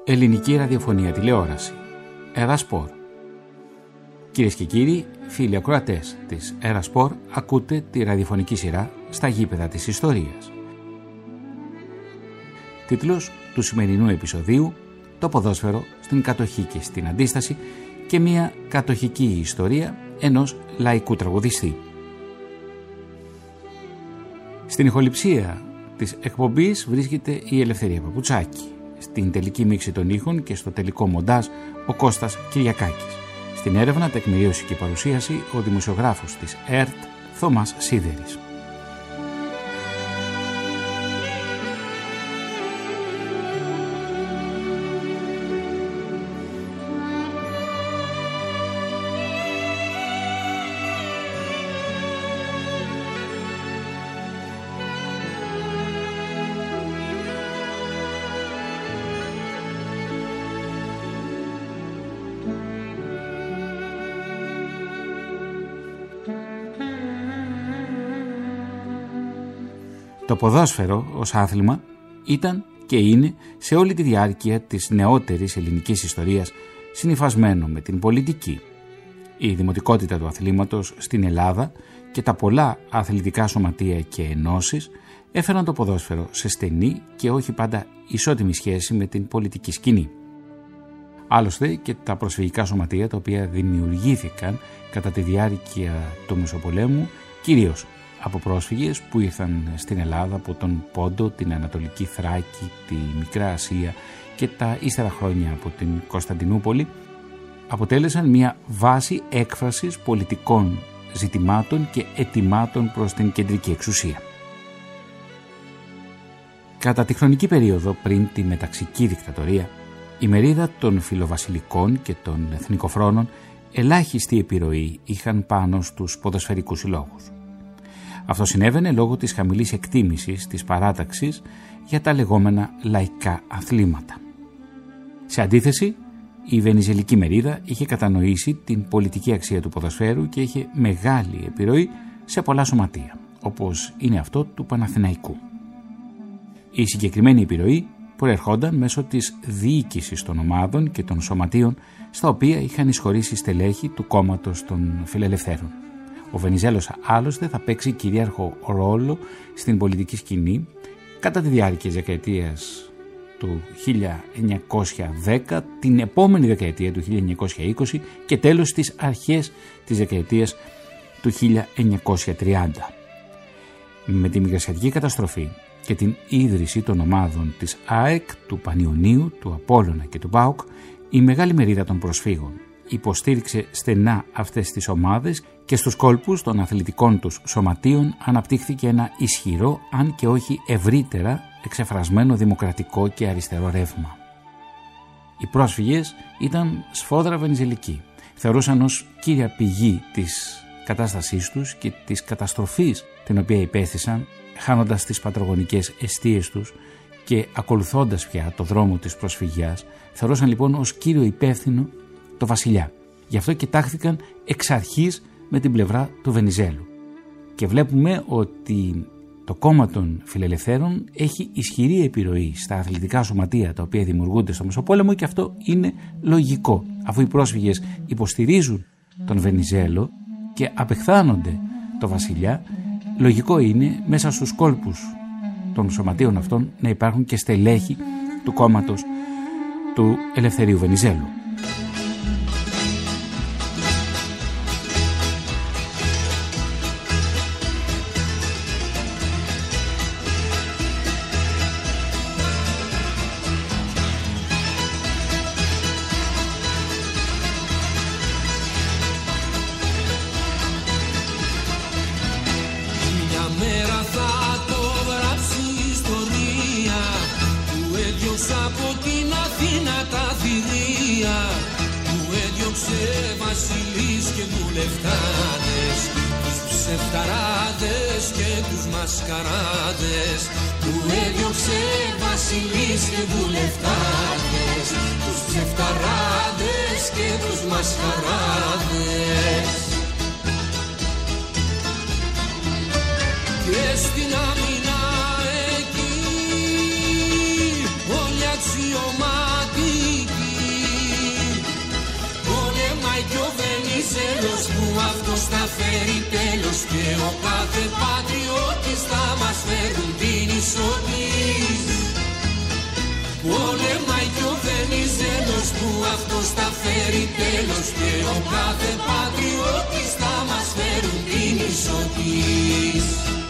Ελληνική ραδιοφωνία τηλεόραση. Ερασπορ. Κυρίες και κύριοι, φίλοι ακροατές της Ερασπορ, ακούτε τη ραδιοφωνική σειρά «Στα γήπεδα της ιστορίας». Τίτλος του σημερινού επεισοδίου: «Το ποδόσφαιρο στην κατοχή και στην αντίσταση» και μια κατοχική ιστορία ενός λαϊκού τραγουδιστή. Στην ηχοληψία της εκπομπής βρίσκεται η Ελευθερία Παπουτσάκη. Στην τελική μίξη των ήχων και στο τελικό μοντάζ ο Κώστας Κυριακάκης. Στην έρευνα, τεκμηρίωση και παρουσίαση ο δημοσιογράφος της ΕΡΤ Θωμάς Σίδερης. Το ποδόσφαιρο ως άθλημα ήταν και είναι σε όλη τη διάρκεια της νεότερης ελληνικής ιστορίας συνυφασμένο με την πολιτική. Η δημοτικότητα του αθλήματος στην Ελλάδα και τα πολλά αθλητικά σωματεία και ενώσεις έφεραν το ποδόσφαιρο σε στενή και όχι πάντα ισότιμη σχέση με την πολιτική σκηνή. Άλλωστε και τα προσφυγικά σωματεία, τα οποία δημιουργήθηκαν κατά τη διάρκεια του Μεσοπολέμου, κυρίως από πρόσφυγες που ήρθαν στην Ελλάδα από τον Πόντο, την Ανατολική Θράκη, τη Μικρά Ασία και τα ύστερα χρόνια από την Κωνσταντινούπολη, αποτέλεσαν μια βάση έκφρασης πολιτικών ζητημάτων και αιτημάτων προς την κεντρική εξουσία. Κατά τη χρονική περίοδο πριν τη μεταξική δικτατορία, η μερίδα των φιλοβασιλικών και των εθνικοφρόνων ελάχιστη επιρροή είχαν πάνω στους ποδοσφαιρικούς συλλόγους. Αυτό συνέβαινε λόγω της χαμηλής εκτίμησης της παράταξης για τα λεγόμενα λαϊκά αθλήματα. Σε αντίθεση, η βενιζελική μερίδα είχε κατανοήσει την πολιτική αξία του ποδοσφαίρου και είχε μεγάλη επιρροή σε πολλά σωματεία, όπως είναι αυτό του Παναθηναϊκού. Η συγκεκριμένη επιρροή προερχόταν μέσω της διοίκησης των ομάδων και των σωματείων στα οποία είχαν εισχωρήσει στελέχη του κόμματος των Φιλελευθέρων. Ο Βενιζέλος άλλωστε θα παίξει κυρίαρχο ρόλο στην πολιτική σκηνή κατά τη διάρκεια της δεκαετίας του 1910, την επόμενη δεκαετία του 1920 και τέλος στις αρχές της δεκαετίας του 1930. Με τη μικρασιατική καταστροφή και την ίδρυση των ομάδων της ΑΕΚ, του Πανιωνίου, του Απόλλωνα και του ΠΑΟΚ, η μεγάλη μερίδα των προσφύγων υποστήριξε στενά αυτές τις ομάδες και στους κόλπους των αθλητικών τους σωματείων αναπτύχθηκε ένα ισχυρό, αν και όχι ευρύτερα, εξεφρασμένο δημοκρατικό και αριστερό ρεύμα. Οι πρόσφυγες ήταν σφόδρα βενιζελικοί. Θεωρούσαν ως κύρια πηγή της κατάστασής τους και της καταστροφής την οποία υπέθυσαν, χάνοντας τις πατρογονικές εστίες τους και ακολουθώντας πια το δρόμο της προσφυγιάς, θεωρούσαν λοιπόν ως κύριο υπεύθυνο το βασιλιά. Γι' αυτό κοιτάχθηκαν εξ αρχής με την πλευρά του Βενιζέλου. Και βλέπουμε ότι το κόμμα των Φιλελευθέρων έχει ισχυρή επιρροή στα αθλητικά σωματεία τα οποία δημιουργούνται στο Μεσοπόλεμο, και αυτό είναι λογικό. Αφού οι πρόσφυγες υποστηρίζουν τον Βενιζέλο και απεχθάνονται το βασιλιά, λογικό είναι μέσα στους κόλπους των σωματείων αυτών να υπάρχουν και στελέχη του κόμματος του Ελευθερίου Βενιζέλου. Βασιλείς και βουλευτάδες, τους ψευταράδες και τους μασκαράδες, που έδιωξε βασιλείς και βουλευτάδες, τους ψευταράδες και τους μασκαράδες. Και στην άμυνα εκεί όλοι αξιωμάτοι αυτός θα φέρει τέλος και ο κάθε πατριώτης θα μας φέρουν την ισοτής. Πολεμάει κι ο Βενιζέλος που αυτός θα φέρει τέλος και ο κάθε πατριώτης θα μας φέρουν την ισοτής.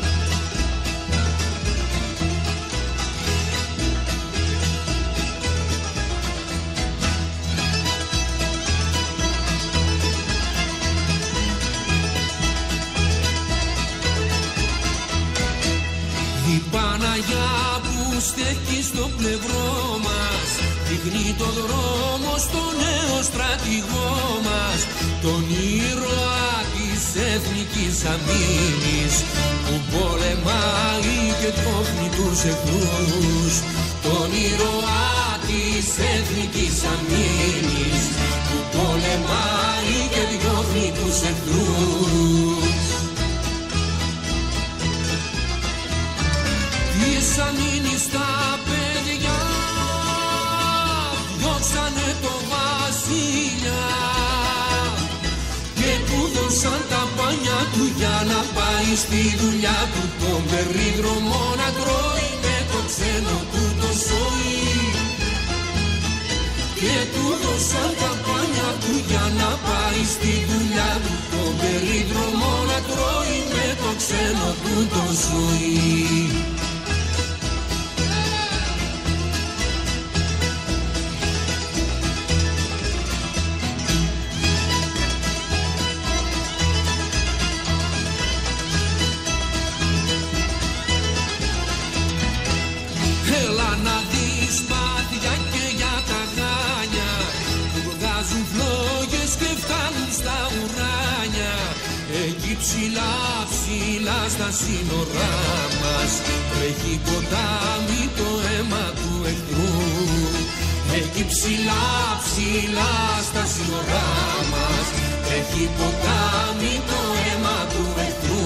Η Παναγιά που στέκει στο πλευρό μας δείχνει το δρόμο στο νέο στρατηγό μας, τον ήρωα της εθνικής αμήνης που πολεμάει και κόβει τους εχθρούς. Τον ήρωα της εθνικής αμήνης που πολεμάει και διώχνει τους εχθρούς. Της αμήνης τα παιδιά διώξανε το βασιλιά και του δώσαν τα πάνια του για να πάει στη δουλειά του, τον περίδρομο να τρώει με το ξένο του το σόι. Και του δώσαν τα πάνια του για να πάει στη δουλειά του, τον περίδρομο να τρώει με το ξένο του το σόι. Ψηλά, ψηλά στα σύνορά μας τρέχει ποτάμι το αίμα του εχθρού. Εκεί ψηλά, ψηλά στα σύνορά μας τρέχει ποτάμι το αίμα του εχθρού.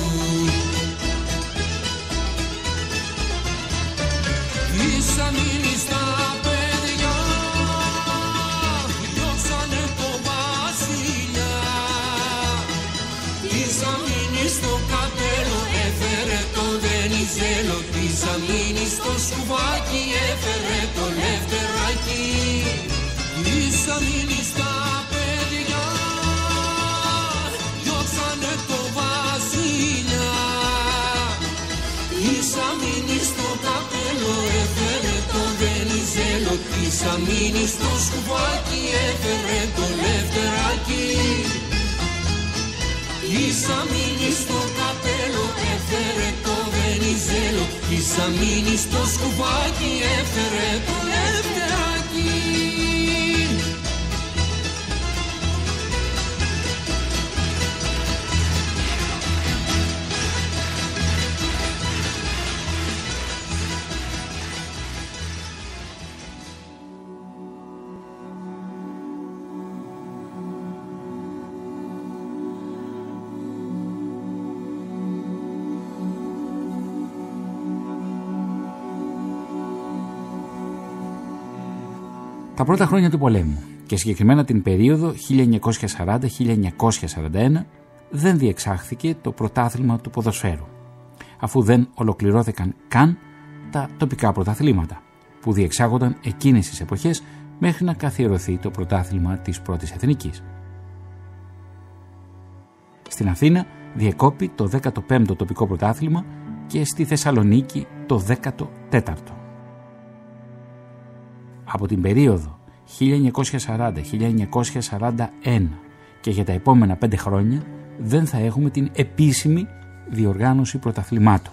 Της αμήνης τα παιδιά διώξανε το βασιλιά. Της αμήνης το καπέλο έφερε το Βενιζέλο, της αμήνης το σκουβάκι έφερε το Λευτεράκι. Της αμήνης τα παιδιά διώξανε το βασιλιά. Της αμήνης το καπέλο έφερε το Βενιζέλο, της αμήνης το σκουβάκι έφερε το Λευτεράκι. Της αμήνης το καπέλο έφερε το Βενιζέλο, της αμήνης το σκουβάκι έφερε το Λευτεράκι. Τα πρώτα χρόνια του πολέμου και συγκεκριμένα την περίοδο 1940-1941 δεν διεξάχθηκε το πρωτάθλημα του ποδοσφαίρου, αφού δεν ολοκληρώθηκαν καν τα τοπικά πρωταθλήματα που διεξάγονταν εκείνες τις εποχές μέχρι να καθιερωθεί το πρωτάθλημα της πρώτης εθνικής. Στην Αθήνα διεκόπη το 15ο τοπικό πρωτάθλημα και στη Θεσσαλονίκη το 14ο. Από την περίοδο 1940-1941 και για τα επόμενα 5 χρόνια δεν θα έχουμε την επίσημη διοργάνωση πρωταθλημάτων.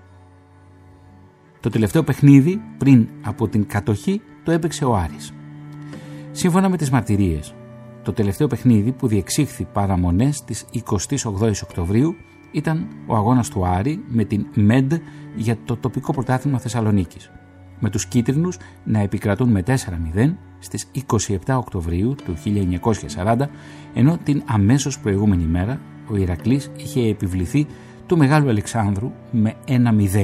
Το τελευταίο παιχνίδι πριν από την κατοχή το έπαιξε ο Άρης. Σύμφωνα με τις μαρτυρίες, το τελευταίο παιχνίδι που διεξήχθη παραμονές της 28 Οκτωβρίου ήταν ο αγώνας του Άρη με την ΜΕΝΤ για το τοπικό πρωτάθλημα Θεσσαλονίκης, με τους κίτρινους να επικρατούν με 4-0 στις 27 Οκτωβρίου του 1940, ενώ την αμέσως προηγούμενη μέρα ο Ηρακλής είχε επιβληθεί του Μεγάλου Αλεξάνδρου με 1-0.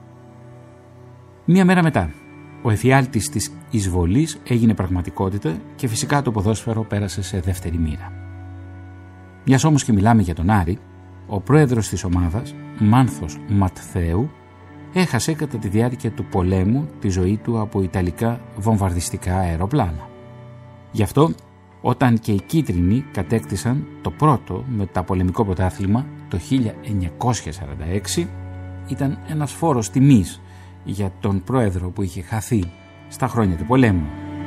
Μία μέρα μετά, ο εφιάλτης της εισβολής έγινε πραγματικότητα και φυσικά το ποδόσφαιρο πέρασε σε δεύτερη μοίρα. Μιας όμως και μιλάμε για τον Άρη, ο πρόεδρος της ομάδας, Μάνθος Ματθαίου, έχασε κατά τη διάρκεια του πολέμου τη ζωή του από ιταλικά βομβαρδιστικά αεροπλάνα. Γι' αυτό, όταν και οι κίτρινοι κατέκτησαν το πρώτο μεταπολεμικό πρωτάθλημα το 1946, ήταν ένας φόρος τιμής για τον πρόεδρο που είχε χαθεί στα χρόνια του πολέμου.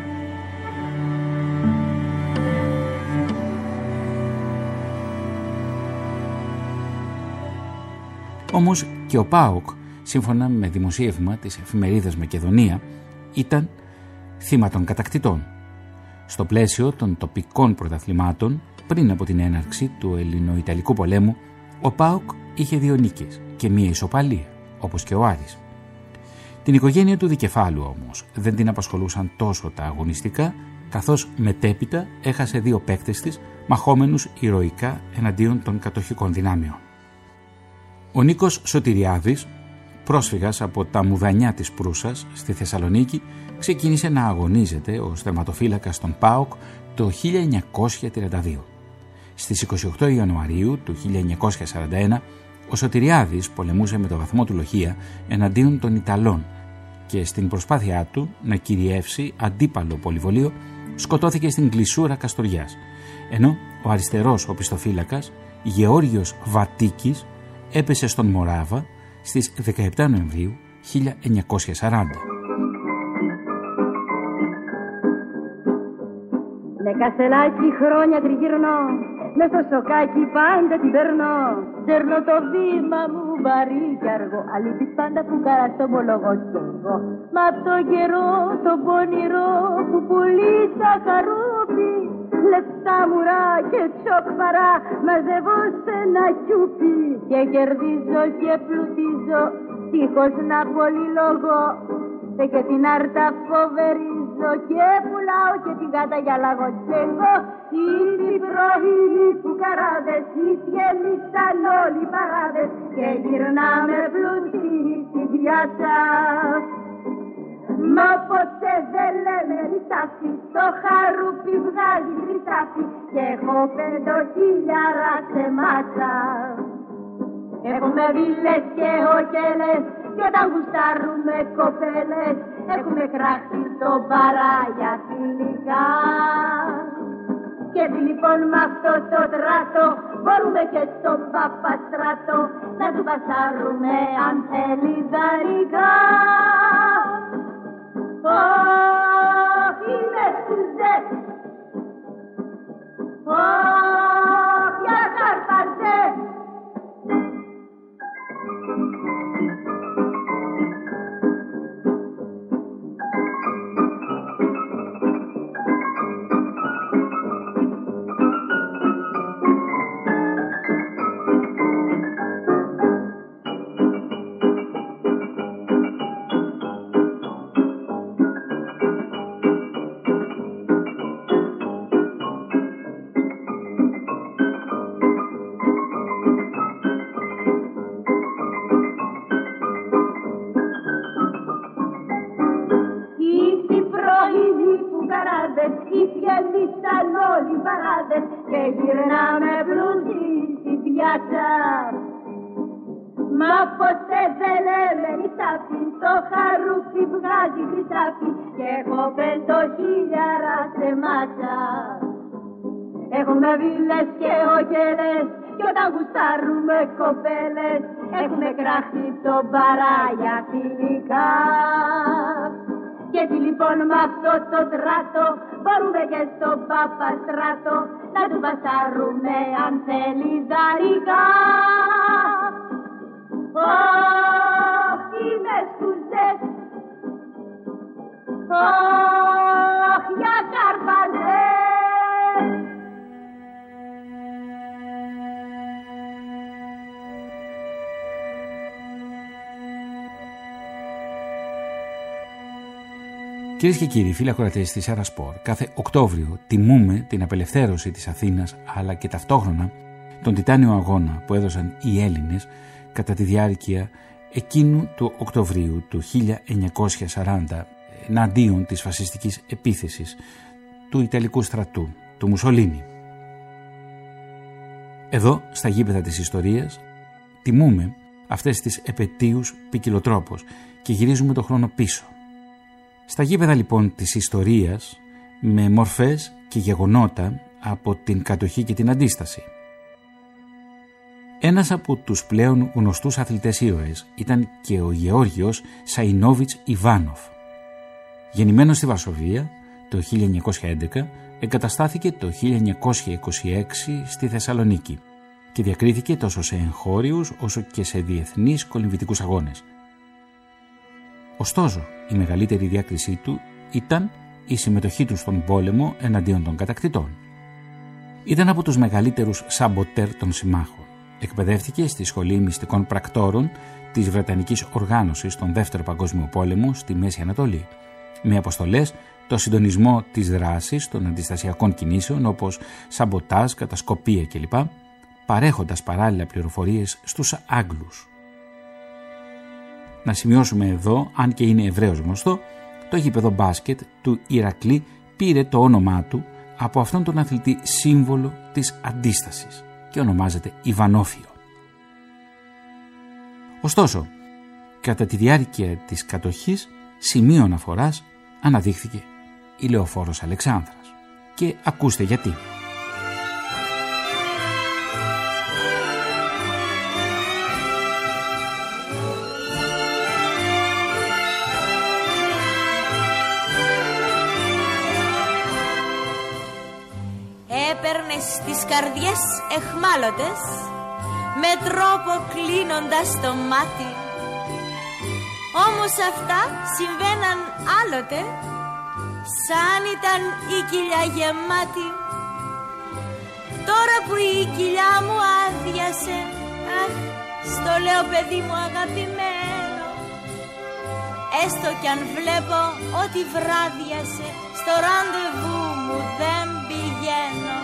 Όμως και ο ΠΑΟΚ, σύμφωνα με δημοσίευμα της εφημερίδας Μακεδονία, ήταν θύμα των κατακτητών. Στο πλαίσιο των τοπικών πρωταθλημάτων, πριν από την έναρξη του Ελληνοϊταλικού πολέμου, ο ΠΑΟΚ είχε 2 νίκες και 1 ισοπαλία, όπως και ο Άρης. Την οικογένεια του δικεφάλου όμως δεν την απασχολούσαν τόσο τα αγωνιστικά, καθώς μετέπειτα έχασε 2 παίκτες της, μαχόμενους ηρωικά εναντίον των κατοχικών δυνάμεων. Ο Νίκος Σωτηριάδης, πρόσφυγας από τα Μουδανιά της Προύσας στη Θεσσαλονίκη, ξεκίνησε να αγωνίζεται ως τερματοφύλακας στον ΠΑΟΚ το 1932. Στις 28 Ιανουαρίου του 1941, ο Σωτηριάδης πολεμούσε με το βαθμό του Λοχεία εναντίον των Ιταλών και στην προσπάθειά του να κυριεύσει αντίπαλο πολυβολείο σκοτώθηκε στην Κλεισούρα Καστοριάς, ενώ ο αριστερός οπισθοφύλακας Γεώργιος Βατίκης έπεσε στον Μοράβα στις 17 Νοεμβρίου 1940. Με κασελάκι χρόνια τριγυρνώ, μες στο σοκάκι πάντα την περνώ. Σέρνω το βήμα μου βαρύ κι αργό, αλήθεια πάντα που καραστομολογώ κι εγώ. Μ' απ' τον καιρό τον πονηρό που πουλήσα καρούπι, λεφτά μουρά και τσοκπαρά μαζεύω σε ένα κιούπι. Και κερδίζω και πλουτίζω, δίχως να πολυλογώ. Και την άρτα φοβερίζω και πουλάω και την καταγιαλάγω κι εγώ. Οι πρωινοί που καράδες, οι γεμίσαν όλοι οι παράδες και γυρνάμε πλούσιοι στην πιάτσα. Μα ποτέ δεν λέμε ρητάφι, το χαρούπι βγάζει χρυσάφι και έχω 5.000 σε μάτσα. Έχουμε βίλες και οκέλες κι όταν γουστάρουμε κοπέλες έχουμε κράξει στον παρά για φιλικά. Και έτσι λοιπόν με αυτό το τράτο μπορούμε και στον Παπαστράτο να του πασάρουμε αν θέλει δαρικά. Ωχ, είμαι σκουζές, ωχ, για καρπαζές. Και γυρνάμε πλούσιοι στην πιάτσα. Μα ποτέ δεν λέμε νησάφι, το χαρούπι βγάζει χρυσάφι και έχω 5.000 σε μάτσα. Έχουμε βίλες και οκέλες κι όταν γουστάρουμε κοπέλες έχουμε κράχτη στον παρά για φιλικά. Και έτσι λοιπόν με αυτό το τράτο μπορούμε και στον Παπαστράτο να του πασάρουμε αν θέλει δαρικά. Ωχ, είμαι σκουζές, ωχ, για καρπαζές. Κυρίες και κύριοι, φίλοι ακροατές της Έρα Σπορ, κάθε Οκτώβριο τιμούμε την απελευθέρωση της Αθήνας αλλά και ταυτόχρονα τον τιτάνιο αγώνα που έδωσαν οι Έλληνες κατά τη διάρκεια εκείνου του Οκτωβρίου του 1940 εναντίον της φασιστικής επίθεσης του Ιταλικού στρατού, του Μουσολίνι. Εδώ, στα γήπεδα της ιστορίας, τιμούμε αυτές τις επετείους ποικιλοτρόπως και γυρίζουμε το χρόνο πίσω. Στα γήπεδα λοιπόν της ιστορίας, με μορφές και γεγονότα από την κατοχή και την αντίσταση. Ένας από τους πλέον γνωστούς αθλητές ήρωες ήταν και ο Γεώργιος Σαϊνόβιτς Ιβάνοφ. Γεννημένος στη Βαρσοβία το 1911, εγκαταστάθηκε το 1926 στη Θεσσαλονίκη και διακρίθηκε τόσο σε εγχώριους όσο και σε διεθνείς κολυμβητικούς αγώνες. Ωστόσο, η μεγαλύτερη διάκρισή του ήταν η συμμετοχή του στον πόλεμο εναντίον των κατακτητών. Ήταν από τους μεγαλύτερους σαμποτέρ των συμμάχων. Εκπαιδεύτηκε στη Σχολή Μυστικών Πρακτόρων της Βρετανικής Οργάνωσης στον Δεύτερο Παγκόσμιο Πόλεμο στη Μέση Ανατολή, με αποστολές το συντονισμό της δράσης των αντιστασιακών κινήσεων όπως σαμποτάζ, κατασκοπία κλπ, παρέχοντας παράλληλα πληροφορίες στους Άγγλους. Να σημειώσουμε εδώ, αν και είναι ευρέως γνωστό, το γήπεδο μπάσκετ του Ηρακλή πήρε το όνομά του από αυτόν τον αθλητή σύμβολο της αντίστασης και ονομάζεται Ιβανόφιο. Ωστόσο, κατά τη διάρκεια της κατοχής, σημείο αναφοράς αναδείχθηκε η Λεωφόρος Αλεξάνδρας. Και ακούστε γιατί. Έπαιρνες τις καρδιές εχμάλωτες με τρόπο κλείνοντας το μάτι. Όμως αυτά συμβαίναν άλλοτε σαν ήταν η κοιλιά γεμάτη. Τώρα που η κοιλιά μου άδειασε, αχ, στο λέω παιδί μου αγαπημένο, έστω κι αν βλέπω ότι βράδιασε, στο ραντεβού μου δεν πηγαίνω.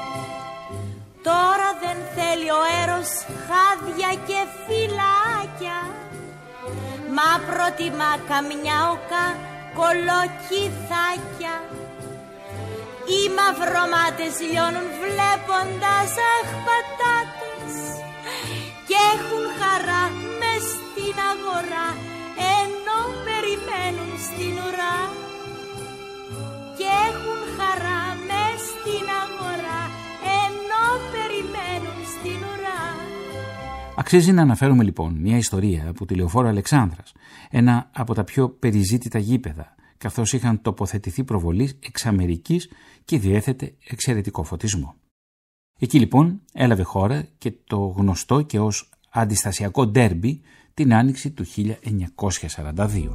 Τώρα δεν θέλει ο έρος χάδια και φυλάκια, μα προτιμά καμιά οκα κολοκυθάκια. Οι μαυρομάτες λιώνουν βλέποντας αχ πατάτες και έχουν χαρά μες στην αγορά, ενώ περιμένουν στην ουρά. Και έχουν χαρά μες στην αγορά, ενώ περιμένουν στην ουρά. Αξίζει να αναφέρουμε λοιπόν μια ιστορία από τη Λεωφόρο Αλεξάνδρας, ένα από τα πιο περιζήτητα γήπεδα, καθώς είχαν τοποθετηθεί προβολής εξ Αμερικής και διέθετε εξαιρετικό φωτισμό. Εκεί λοιπόν έλαβε χώρα και το γνωστό και ως αντιστασιακό ντέρμπι την άνοιξη του 1942.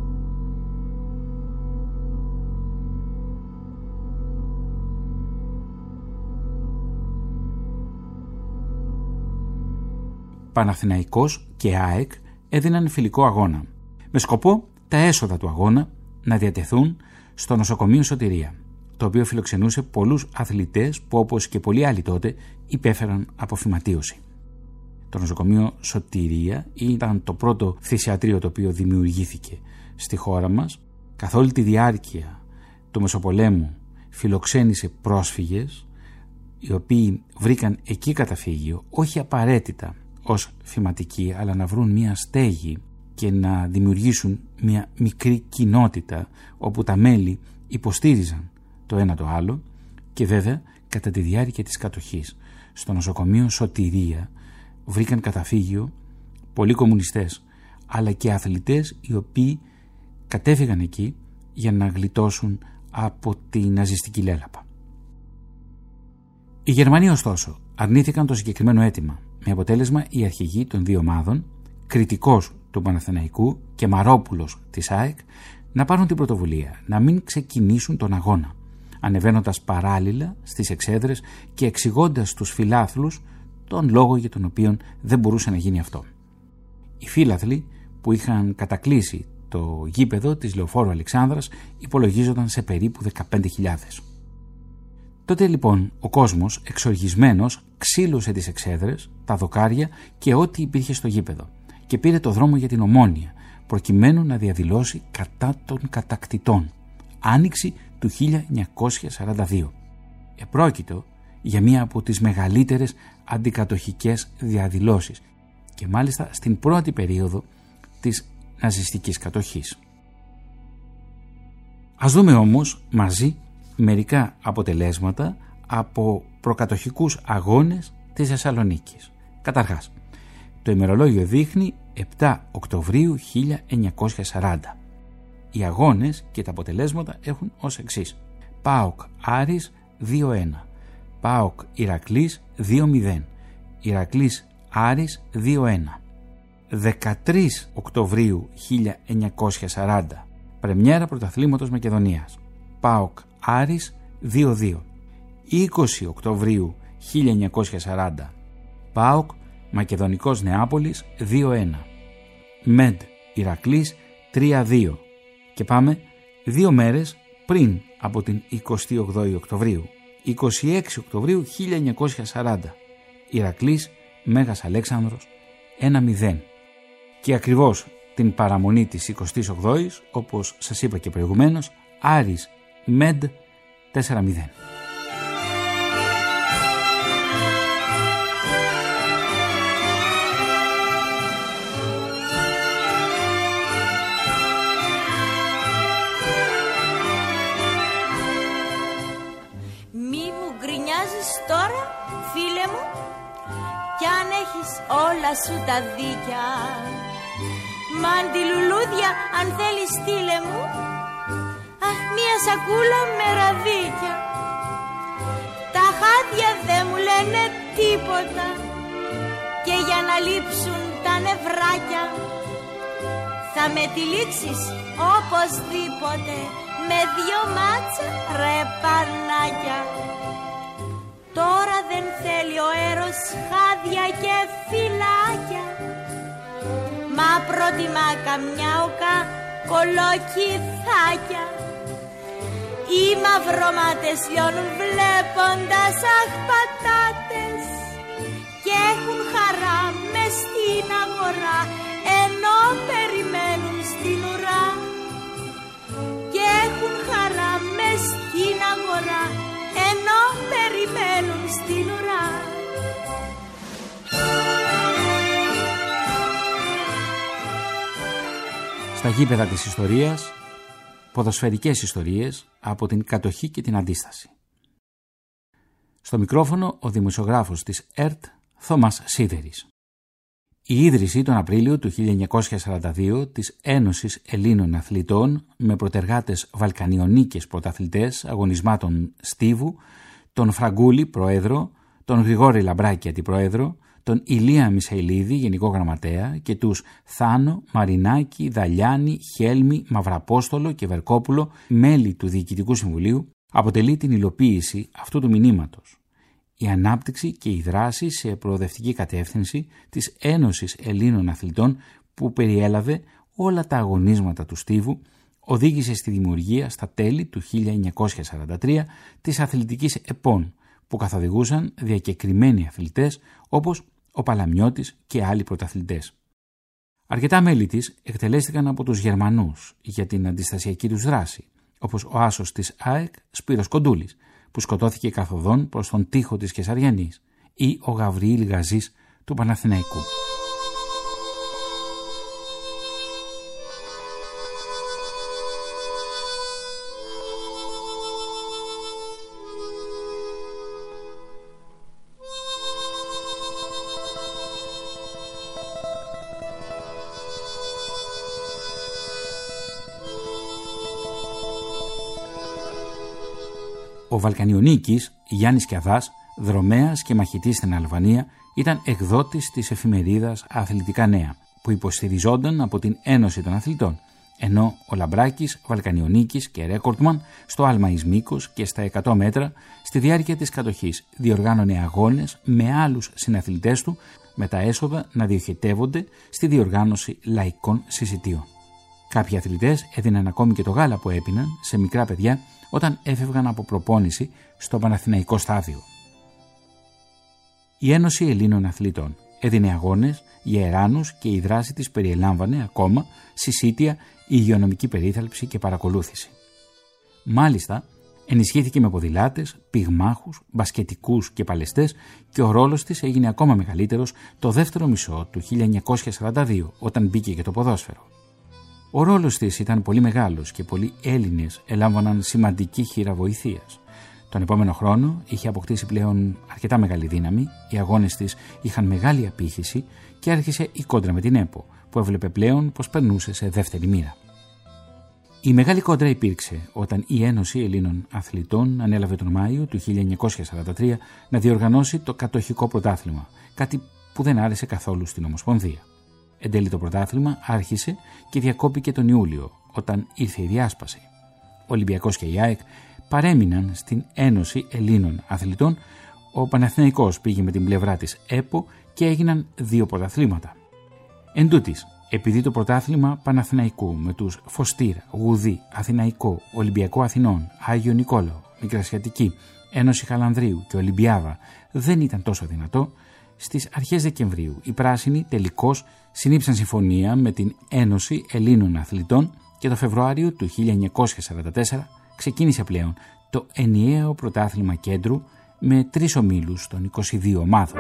Παναθηναϊκός και ΑΕΚ έδιναν φιλικό αγώνα, με σκοπό τα έσοδα του αγώνα να διατεθούν στο νοσοκομείο Σωτηρία, το οποίο φιλοξενούσε πολλούς αθλητές που, όπως και πολλοί άλλοι τότε, υπέφεραν από φυματίωση. Το νοσοκομείο Σωτηρία ήταν το πρώτο θυσιατρίο το οποίο δημιουργήθηκε στη χώρα μας. Καθ' όλη τη διάρκεια του Μεσοπολέμου φιλοξένησε πρόσφυγες, οι οποίοι βρήκαν εκεί καταφύγιο, όχι απαραίτητα ως φυματικοί, αλλά να βρουν μια στέγη και να δημιουργήσουν μια μικρή κοινότητα όπου τα μέλη υποστήριζαν το ένα το άλλο. Και βέβαια κατά τη διάρκεια της κατοχής στο νοσοκομείο Σωτηρία βρήκαν καταφύγιο πολλοί κομμουνιστές, αλλά και αθλητές οι οποίοι κατέφυγαν εκεί για να γλιτώσουν από τη ναζιστική λέλαπα. Οι Γερμανοί ωστόσο αρνήθηκαν το συγκεκριμένο αίτημα, με αποτέλεσμα οι αρχηγοί των δύο ομάδων, Κριτικός του Παναθηναϊκού και Μαρόπουλος της ΑΕΚ, να πάρουν την πρωτοβουλία να μην ξεκινήσουν τον αγώνα, ανεβαίνοντας παράλληλα στις εξέδρες και εξηγώντας στους φιλάθλους τον λόγο για τον οποίο δεν μπορούσε να γίνει αυτό. Οι φίλαθλοι που είχαν κατακλείσει το γήπεδο της Λεωφόρου Αλεξάνδρας υπολογίζονταν σε περίπου 15.000. Τότε λοιπόν ο κόσμος εξοργισμένος ξύλωσε τις εξέδρες, τα δοκάρια και ό,τι υπήρχε στο γήπεδο και πήρε το δρόμο για την Ομόνοια προκειμένου να διαδηλώσει κατά των κατακτητών. Άνοιξη του 1942. Επρόκειτο για μία από τις μεγαλύτερες αντικατοχικές διαδηλώσεις και μάλιστα στην πρώτη περίοδο της ναζιστικής κατοχής. Ας δούμε όμως μαζί μερικά αποτελέσματα από προκατοχικούς αγώνες της Θεσσαλονίκης. Καταρχάς, το ημερολόγιο δείχνει 7 Οκτωβρίου 1940. Οι αγώνες και τα αποτελέσματα έχουν ως εξής: ΠΑΟΚ Άρης 2-1, ΠΑΟΚ Ηρακλής 2-0, Ηρακλής Άρης 2-1. 13 Οκτωβρίου 1940, πρεμιέρα πρωταθλήματος Μακεδονίας, ΠΑΟΚ Άρης 2-2. 20 Οκτωβρίου 1940, ΠΑΟΚ Μακεδονικός Νεάπολης 2-1, ΜΕΝΤ Ηρακλής 3-2. Και πάμε 2 μέρες πριν από την 28η Οκτωβρίου, 26 Οκτωβρίου 1940, Ηρακλής Μέγας Αλέξανδρος 1-0. Και ακριβώς την παραμονή της 28ης, όπως σας είπα και προηγουμένως, Άρης ΜΕΝΤ 4-0. Τώρα, φίλε μου, κι αν έχεις όλα σου τα δίκια, μαντιλουλούδια αν θέλεις στείλε μου, αχ, μία σακούλα με ραδίκια. Τα χάδια δεν μου λένε τίποτα και για να λείψουν τα νευράκια θα με τυλίξεις οπωσδήποτε με 2 μάτσα ρε πανάκια. Τώρα δεν θέλει ο έρος χάδια και φυλάκια, μα προτιμά καμιά οκα κολοκυθάκια. Οι μαυρομάτες λιώνουν βλέποντας αχ πατάτες και έχουν χαρά μες στην αγορά ενώ περιμένουν στην ουρά. Και έχουν χαρά μες στην αγορά ενώ περιμένουν στην ουρά. Στα γήπεδα της ιστορίας, ποδοσφαιρικές ιστορίες από την κατοχή και την αντίσταση. Στο μικρόφωνο ο δημοσιογράφος της ΕΡΤ Θωμάς Σίδερης. Η ίδρυση τον Απρίλιο του 1942 της Ένωσης Ελλήνων Αθλητών με προτεργάτες Βαλκανιονίκες πρωταθλητές αγωνισμάτων Στίβου, τον Φραγκούλη πρόεδρο, τον Γρηγόρη Λαμπράκη αντιπρόεδρο, τον Ηλία Μισαηλίδη γενικό γραμματέα και τους Θάνο, Μαρινάκη, Δαλιάνη, Χέλμη, Μαυραπόστολο και Βερκόπουλο μέλη του Διοικητικού Συμβουλίου, αποτελεί την υλοποίηση αυτού του μηνύματος. Η ανάπτυξη και η δράση σε προοδευτική κατεύθυνση της Ένωσης Ελλήνων Αθλητών που περιέλαβε όλα τα αγωνίσματα του Στίβου οδήγησε στη δημιουργία στα τέλη του 1943 της αθλητικής ΕΠΟΝ που καθοδηγούσαν διακεκριμένοι αθλητές όπως ο Παλαμιώτης και άλλοι πρωταθλητές. Αρκετά μέλη της εκτελέστηκαν από τους Γερμανούς για την αντιστασιακή τους δράση, όπως ο άσος της ΑΕΚ Σπύρος Κοντούλης, που σκοτώθηκε καθοδόν προς τον τοίχο της Κεσαριανής, ή ο Γαβριήλ Γαζής του Παναθηναϊκού. Ο Βαλκανιονίκης Γιάννης Κιαδάς, δρομέας και μαχητής στην Αλβανία, ήταν εκδότης της εφημερίδας Αθλητικά Νέα, που υποστηριζόταν από την Ένωση των Αθλητών, ενώ ο Λαμπράκης, Βαλκανιονίκης και Ρέκορτμαν στο Άλμα Ισμίκος και στα 100 μέτρα στη διάρκεια της κατοχής διοργάνωνε αγώνες με άλλους συναθλητές του, με τα έσοδα να διοχετεύονται στη διοργάνωση λαϊκών συσιτίων. Κάποιοι αθλητές έδιναν ακόμη και το γάλα που έπιναν σε μικρά παιδιά όταν έφευγαν από προπόνηση στο Παναθηναϊκό στάδιο. Η Ένωση Ελλήνων Αθλητών έδινε αγώνες για εράνους και η δράση της περιελάμβανε ακόμα συσίτια, υγειονομική περίθαλψη και παρακολούθηση. Μάλιστα, Ενισχύθηκε με ποδηλάτες, πυγμάχους, μπασκετικούς και παλαιστές και ο ρόλος της έγινε ακόμα μεγαλύτερος το δεύτερο μισό του 1942 όταν μπήκε και το ποδόσφαιρο. Ο ρόλος της ήταν πολύ μεγάλος και πολλοί Έλληνες ελάμβαναν σημαντική χείρα βοηθείας. Τον επόμενο χρόνο είχε αποκτήσει πλέον αρκετά μεγάλη δύναμη, οι αγώνες της είχαν μεγάλη απήχηση και άρχισε η κόντρα με την ΕΠΟ, που έβλεπε πλέον πως περνούσε σε δεύτερη μοίρα. Η μεγάλη κόντρα υπήρξε όταν η Ένωση Ελλήνων Αθλητών ανέλαβε τον Μάιο του 1943 να διοργανώσει το κατοχικό πρωτάθλημα, κάτι που δεν άρεσε καθόλου στην Ομοσπονδία. Εν τέλει το πρωτάθλημα άρχισε και διακόπηκε τον Ιούλιο, όταν ήρθε η διάσπαση. Ο Ολυμπιακός και η ΑΕΚ παρέμειναν στην Ένωση Ελλήνων Αθλητών, ο Παναθηναϊκός πήγε με την πλευρά της ΕΠΟ και έγιναν 2 πρωταθλήματα. Εν τούτης, επειδή το πρωτάθλημα Παναθηναϊκού με τους Φωστήρ, Γουδί, Αθηναϊκό, Ολυμπιακό Αθηνών, Άγιο Νικόλαο, Μικρασιατική, Ένωση Χαλανδρίου και Ολυμπιάδα δεν ήταν τόσο δυνατό, στις αρχές Δεκεμβρίου οι πράσινοι τελικώς συνήψαν συμφωνία με την Ένωση Ελλήνων Αθλητών και το Φεβρουάριο του 1944 ξεκίνησε πλέον το ενιαίο πρωτάθλημα κέντρου με 3 ομίλους των 22 ομάδων.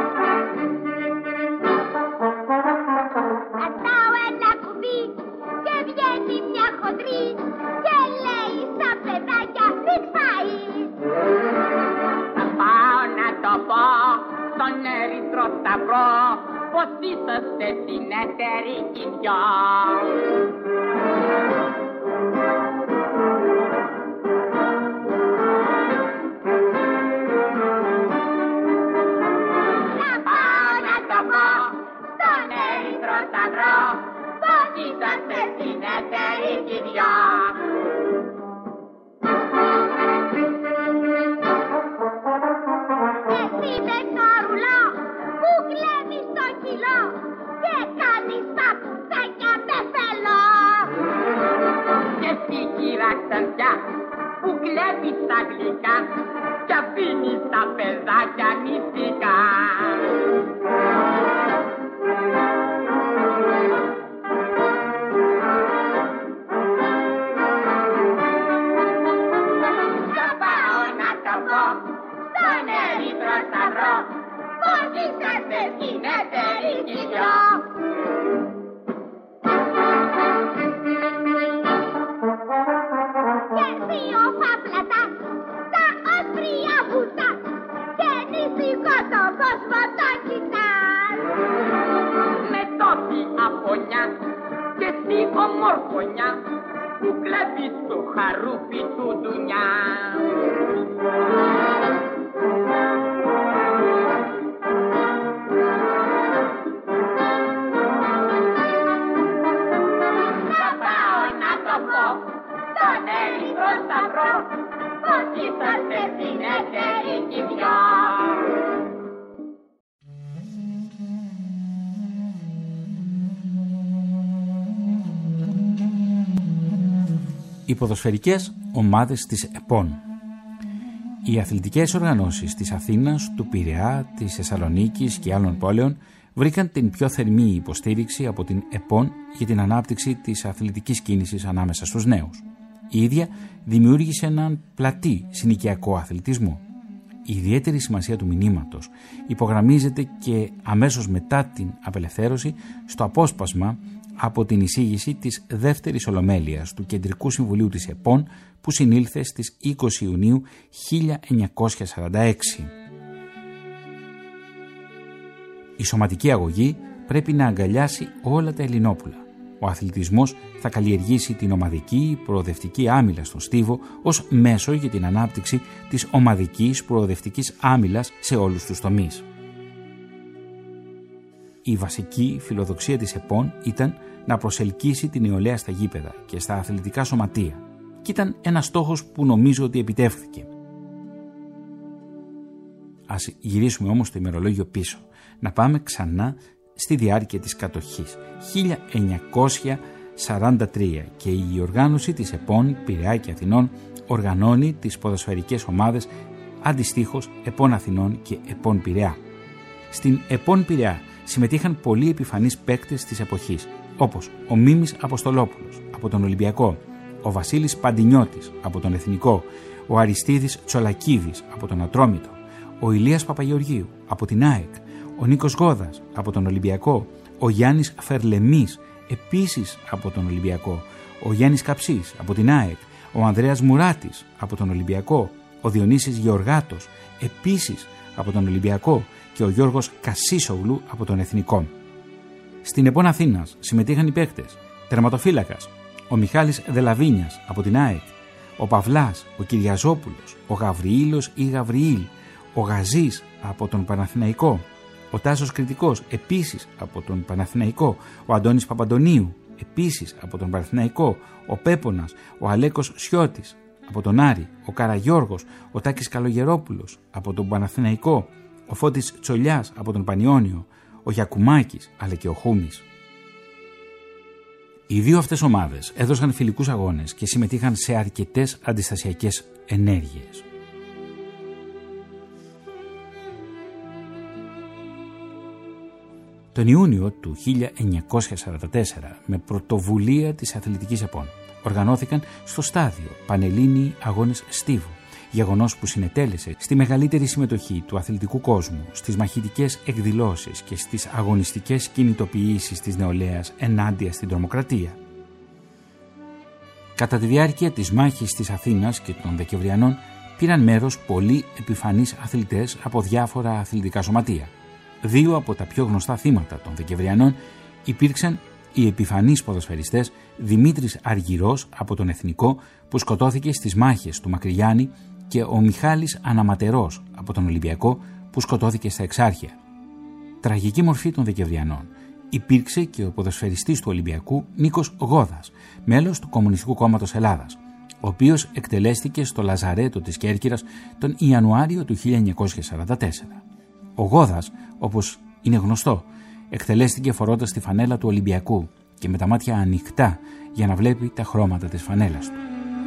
Πως είσαστε συνεταιροί κι δυο. Να πάω να το πω στον Ερυθρό Σταυρό, πως είσαστε συνεταιροί κι δυο. Εσύ με το ρουλό που κλέβεις το κιλό και κάνεις τα πουτσάκια με φελό. Και εσύ κύρα Ξανθιά που κλέβεις τα γλυκά και αφήνεις τα παιδάκια μυστικά. Θα πάω να το πω στον Ερυθρό Σταυρό, πως είσαστε συνεταιροί κι δυο. Και 2 φάπλατας, τα όσπρια βούτα και νησικό το κόσμο το κοιτάς. Με τόση αφωνιά και στη ομορφωνιά που κλέβεις το χαρούπι του ντουνιά. Οι ποδοσφαιρικές ομάδες της ΕΠΟΝ. Οι αθλητικές οργανώσεις της Αθήνας, του Πειραιά, της Θεσσαλονίκης και άλλων πόλεων βρήκαν την πιο θερμή υποστήριξη από την ΕΠΟΝ για την ανάπτυξη της αθλητικής κίνησης ανάμεσα στους νέους. Η ίδια δημιούργησε έναν πλατή συνοικιακό αθλητισμό. Η ιδιαίτερη σημασία του μηνύματος υπογραμμίζεται και αμέσως μετά την απελευθέρωση στο απόσπασμα από την εισήγηση της δεύτερης ολομέλειας του Κεντρικού Συμβουλίου της ΕΠΟΝ που συνήλθε στις 20 Ιουνίου 1946. Η σωματική αγωγή πρέπει να αγκαλιάσει όλα τα Ελληνόπουλα. Ο αθλητισμός θα καλλιεργήσει την ομαδική προοδευτική άμυλα στον στίβο ως μέσο για την ανάπτυξη της ομαδικής προοδευτικής άμυλας σε όλους τους τομείς. Η βασική φιλοδοξία της ΕΠΟΝ ήταν να προσελκύσει την νεολαία στα γήπεδα και στα αθλητικά σωματεία και ήταν ένας στόχος που νομίζω ότι επιτεύχθηκε. Ας γυρίσουμε όμως το ημερολόγιο πίσω, να πάμε ξανά στη διάρκεια της κατοχής 1943 και η οργάνωση της ΕΠΟΝ Πειραιά και Αθηνών οργανώνει τις ποδοσφαιρικές ομάδες αντιστοίχως ΕΠΟΝ Αθηνών και ΕΠΟΝ Πειραιά. Στην ΕΠΟΝ Πειραιά συμμετείχαν πολλοί επιφανείς παίκτες της εποχής, όπως ο Μίμης Αποστολόπουλος από τον Ολυμπιακό, ο Βασίλης Παντινιώτης από τον Εθνικό, ο Αριστίδης Τσολακίδης από τον Ατρόμητο, ο Ηλίας Παπαγεωργίου από την ΑΕΚ, ο Νίκος Γόδας από τον Ολυμπιακό, ο Γιάννης Φερλεμής επίσης από τον Ολυμπιακό, ο Γιάννης Καψής από την ΑΕΚ, ο Ανδρέας Μουράτης από τον Ολυμπιακό, ο Διονύσης Γεωργάτος επίσης από τον Ολυμπιακό και ο Γιώργος Κασίσογλου από τον Εθνικό. Στην ΕΠΟΝ Αθήνας συμμετείχαν οι παίκτες τερματοφύλακας ο Μιχάλης Δελαβίνιας από την ΑΕΚ, ο Παυλάς, ο Κυριαζόπουλος, ο Γαβριήλος ή Γαβριήλ, ο Γαζής από τον Παναθηναϊκό, ο Τάσος Κρητικός επίσης από τον Παναθηναϊκό, ο Αντώνης Παπαντονίου επίσης από τον Παναθηναϊκό, ο Πέπονας, ο Αλέκος Σιώτης από τον Άρη, ο Καραγιώργος, ο Τάκης Καλογερόπουλος από τον Παναθηναϊκό, ο Φώτης Τσολιάς από τον Πανιόνιο, ο Γιακουμάκης αλλά και ο Χούμης. Οι δύο αυτές ομάδες έδωσαν φιλικούς αγώνες και συμμετείχαν σε αρκετές αντιστασιακές ενέργειες. Τον Ιούνιο του 1944, με πρωτοβουλία της Αθλητικής ΕΠΟΝ, οργανώθηκαν στο στάδιο Πανελλήνιοι Αγώνες Στίβου, γεγονός που συνετέλεσε στη μεγαλύτερη συμμετοχή του αθλητικού κόσμου στις μαχητικές εκδηλώσεις και στις αγωνιστικές κινητοποιήσεις της νεολαίας ενάντια στην τρομοκρατία. Κατά τη διάρκεια της μάχης της Αθήνας και των Δεκεμβριανών πήραν μέρος πολλοί επιφανείς αθλητές από διάφορα αθλητικά σωματεία. Δύο από τα πιο γνωστά θύματα των Δεκεμβριανών υπήρξαν οι επιφανείς ποδοσφαιριστές Δημήτρης Αργυρός από τον Εθνικό, που σκοτώθηκε στις μάχες του Μακρυγιάννη, και ο Μιχάλης Αναματερός από τον Ολυμπιακό, που σκοτώθηκε στα Εξάρχεια. Τραγική μορφή των Δεκεμβριανών υπήρξε και ο ποδοσφαιριστής του Ολυμπιακού Νίκος Γόδας, μέλος του Κομμουνιστικού Κόμματος Ελλάδας, ο οποίος εκτελέστηκε στο Λαζαρέτο της Κέρκυρας τον Ιανουάριο του 1944. Ο Γόδας, όπως είναι γνωστό, εκτελέστηκε φορώντας τη φανέλα του Ολυμπιακού και με τα μάτια ανοιχτά για να βλέπει τα χρώματα της φανέλας του.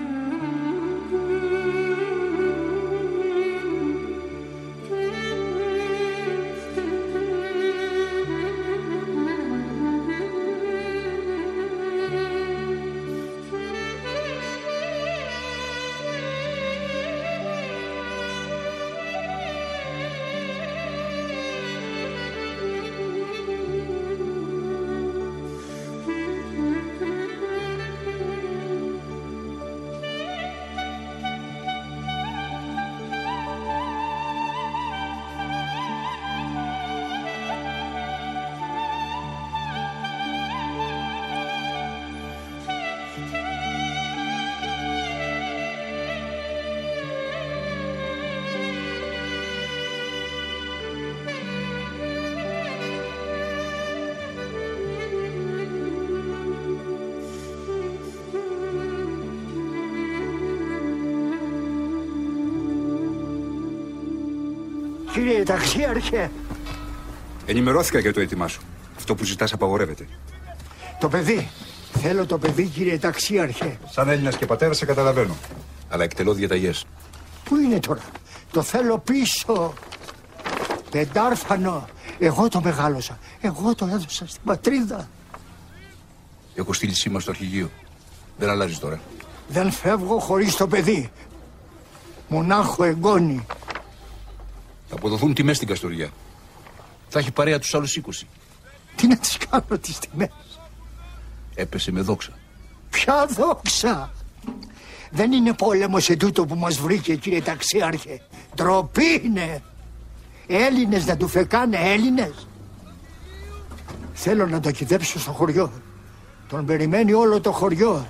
Κύριε ταξίαρχε. Ενημερώθηκα για το αίτημά σου. Αυτό που ζητάς απαγορεύεται. Το παιδί. Θέλω το παιδί, κύριε ταξίαρχε. Σαν Έλληνας και πατέρας σε καταλαβαίνω. Αλλά εκτελώ διαταγές. Πού είναι τώρα? Το θέλω πίσω. Πεντάρφανο. Εγώ το μεγάλωσα. Εγώ το έδωσα στην πατρίδα. Έχω στείλει σήμα στο αρχηγείο. Δεν αλλάζει τώρα. Δεν φεύγω χωρίς το παιδί. Μονάχο εγγόνι. Θα αποδοθούν τιμές στην Καστοριά. Θα έχει παρέα τους άλλους 20. Τι να τις κάνω τις τιμές? Έπεσε με δόξα. Ποια δόξα? Δεν είναι πόλεμος ετούτο που μας βρήκε, κύριε ταξίαρχε. Ντροπή είναι. Έλληνες να του φεκάνε Έλληνες. Θέλω να το κυδέψω στο χωριό. Τον περιμένει όλο το χωριό.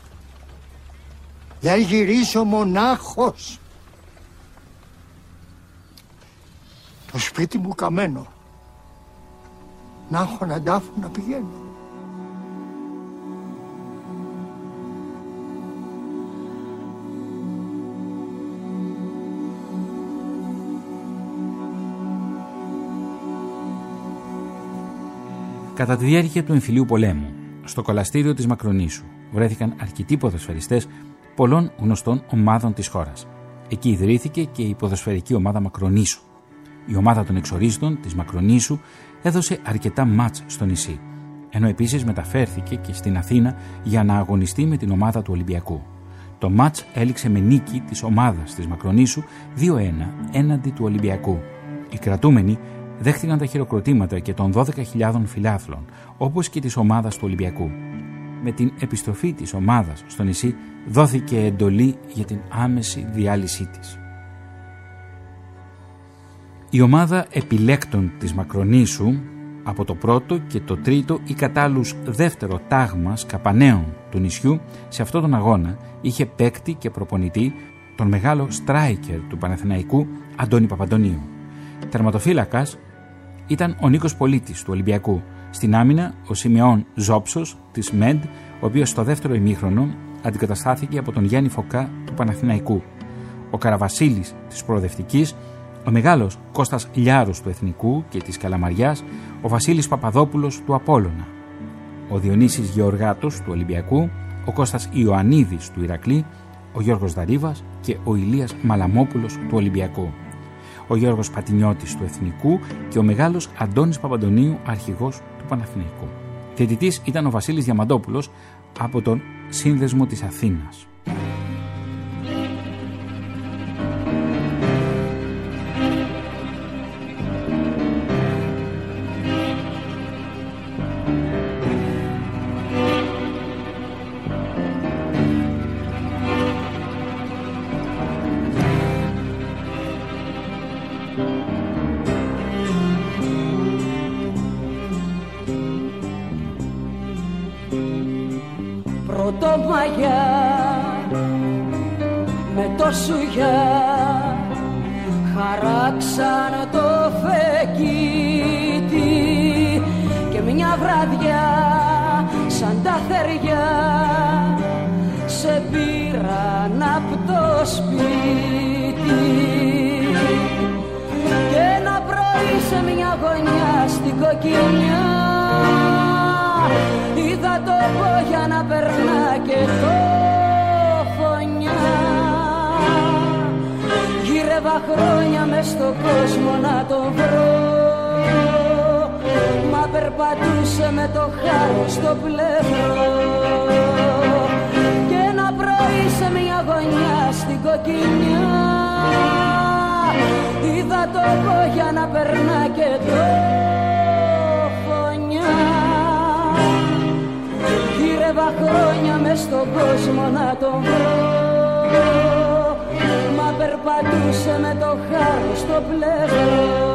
Δεν γυρίζω μονάχος. Το σπίτι μου καμένο. Να έχω έναν τάφο να πηγαίνω. Κατά τη διάρκεια του εμφυλίου πολέμου, στο κολαστήριο της Μακρονήσου βρέθηκαν αρκετοί ποδοσφαιριστές πολλών γνωστών ομάδων της χώρας. Εκεί ιδρύθηκε και η ποδοσφαιρική ομάδα Μακρονήσου. Η ομάδα των εξορίστων της Μακρονήσου έδωσε αρκετά μάτς στο νησί, ενώ επίσης μεταφέρθηκε και στην Αθήνα για να αγωνιστεί με την ομάδα του Ολυμπιακού. Το μάτς έληξε με νίκη της ομάδας της Μακρονήσου 2-1 έναντι του Ολυμπιακού. Οι κρατούμενοι δέχτηκαν τα χειροκροτήματα και των 12.000 φιλάθλων, όπως και της ομάδας του Ολυμπιακού. Με την επιστροφή της ομάδας στο νησί δόθηκε εντολή για την άμεση διάλυσή της. Η ομάδα επιλέκτων της Μακρονήσου από το πρώτο και το τρίτο ή κατάλληλους δεύτερο τάγμα σκαπανέων του νησιού σε αυτόν τον αγώνα είχε παίκτη και προπονητή τον μεγάλο στράικερ του Παναθηναϊκού Αντώνη Παπαντονίου. Τερματοφύλακας ήταν ο Νίκος Πολίτης του Ολυμπιακού. Στην άμυνα ο Σιμεών Ζόψος της ΜΕΝΤ, ο οποίος στο δεύτερο ημίχρονο αντικαταστάθηκε από τον Γιάννη Φωκά του Παναθηναϊκού. Ο Καραβασίλης της Προοδευτικής, ο μεγάλος Κώστας Λιάρος του Εθνικού και της Καλαμαριάς, ο Βασίλης Παπαδόπουλος του Απόλλωνα, ο Διονύσης Γεωργάτος του Ολυμπιακού, ο Κώστας Ιωαννίδης του Ηρακλή, ο Γιώργος Δαρίβας και ο Ηλίας Μαλαμόπουλος του Ολυμπιακού, ο Γιώργος Πατινιώτης του Εθνικού και ο μεγάλος Αντώνης Παπαντονίου, αρχηγός του Παναθηναϊκού. Διαιτητής ήταν ο Βασίλης Διαμαντόπουλος από τον Σύνδεσμο της Αθήνας. Πρωτομαγιά με το σουγιά χαράξαν το φεκίτι και μια βραδιά σαν τα θεριά σε πήραν απ' το σπίτι και ένα πρωί σε μια γωνιά στην Κοκκινιά είδα το πόγια να περνά και το φωνιά. Γύρευα χρόνια μες στον κόσμο να τον βρω, μα περπατούσε με το χάρο στο πλευρό. Και ένα πρωί σε μια γωνιά στην Κοκκινιά είδα το πόγια να περνά και το φωνιά. Γύρευα χρόνια μες στον κόσμο να τον βρω, μα περπατούσε με το χάρο στο πλευρό.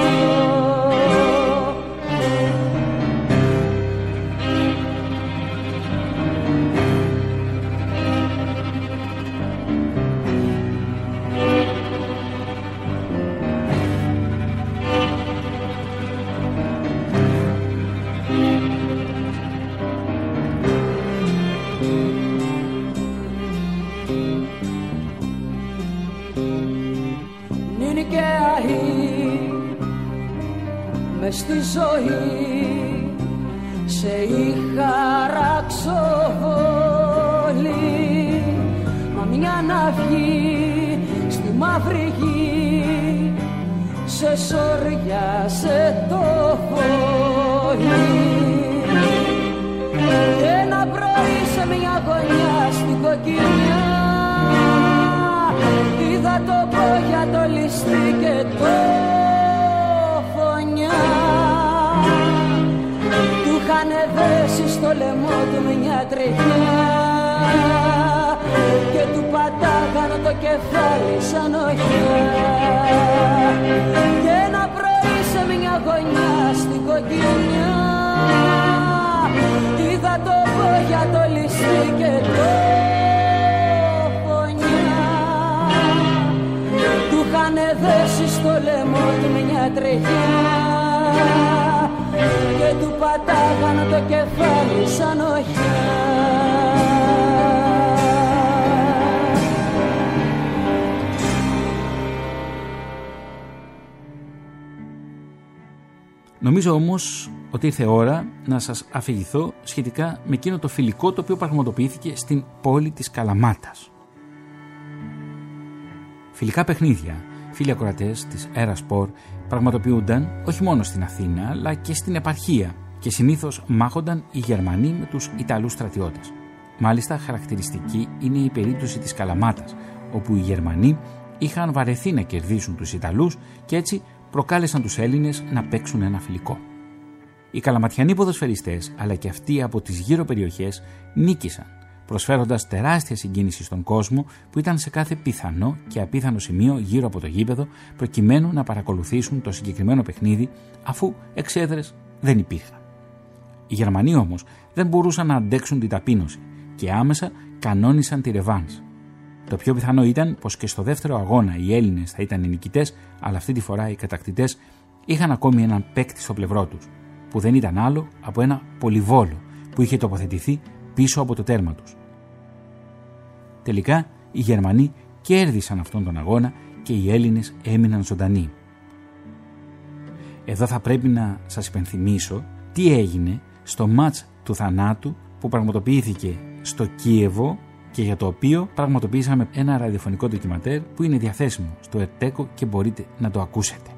Μες στη ζωή σε είχα ραξοβόλη, μα μια ναυγή στη μαύρη γη σε σόριασε το φωλί. Και ένα πρωί σε μια γωνιά στην Κοκκινιά είδα το πόγια το ληστή και το φωνιά. Του είχανε δέσει στο λαιμό του μια τρεχιά και του πατάγανε το κεφάλι σαν οχιά. Και ένα πρωί σε μια γωνιά στην Κοκκινιά είδα το πόγια το ληστή και το φωνιά. Του είχανε δέσει στο λαιμό του μια τρεχιά και του πατάγανε το κεφάλι σαν οχιά. Νομίζω όμως ότι ήρθε ώρα να σας αφηγηθώ σχετικά με εκείνο το φιλικό το οποίο πραγματοποιήθηκε στην πόλη της Καλαμάτας. Φιλικά παιχνίδια, φίλοι ακροατές της Έρα Σπορ, πραγματοποιούνταν όχι μόνο στην Αθήνα αλλά και στην επαρχία και συνήθως μάχονταν οι Γερμανοί με τους Ιταλούς στρατιώτες. Μάλιστα χαρακτηριστική είναι η περίπτωση της Καλαμάτας, όπου οι Γερμανοί είχαν βαρεθεί να κερδίσουν τους Ιταλούς και έτσι προκάλεσαν τους Έλληνες να παίξουν ένα φιλικό. Οι καλαματιανοί ποδοσφαιριστές, αλλά και αυτοί από τις γύρω περιοχές, νίκησαν, προσφέροντας τεράστια συγκίνηση στον κόσμο που ήταν σε κάθε πιθανό και απίθανο σημείο γύρω από το γήπεδο, προκειμένου να παρακολουθήσουν το συγκεκριμένο παιχνίδι, αφού εξέδρες δεν υπήρχαν. Οι Γερμανοί όμως δεν μπορούσαν να αντέξουν την ταπείνωση και άμεσα κανόνισαν τη ρεβάνς. Το πιο πιθανό ήταν πως και στο δεύτερο αγώνα οι Έλληνες θα ήταν οι νικητές, αλλά αυτή τη φορά οι κατακτητές είχαν ακόμη έναν παίκτη στο πλευρό τους, που δεν ήταν άλλο από ένα πολυβόλο που είχε τοποθετηθεί πίσω από το τέρμα τους. Τελικά οι Γερμανοί κέρδισαν αυτόν τον αγώνα και οι Έλληνες έμειναν ζωντανοί. Εδώ θα πρέπει να σας υπενθυμίσω τι έγινε στο μάτς του θανάτου που πραγματοποιήθηκε στο Κίεβο και για το οποίο πραγματοποιήσαμε ένα ραδιοφωνικό ντοκιματέρ που είναι διαθέσιμο στο ΕΡΤΕΚΟ και μπορείτε να το ακούσετε.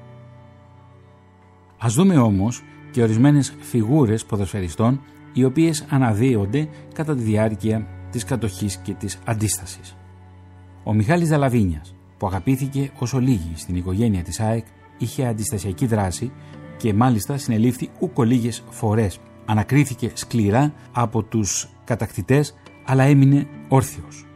Ας δούμε όμως και ορισμένες φιγούρες ποδοσφαιριστών οι οποίες αναδύονται κατά τη διάρκεια της κατοχής και της αντίστασης. Ο Μιχάλης Δαλαβίνιας, που αγαπήθηκε όσο λίγοι στην οικογένεια της ΑΕΚ, είχε αντιστασιακή δράση και μάλιστα συνελήφθη ούκο λίγες φορές. Ανακρίθηκε σκληρά από τους κατακτητές, αλλά έμεινε όρθιος.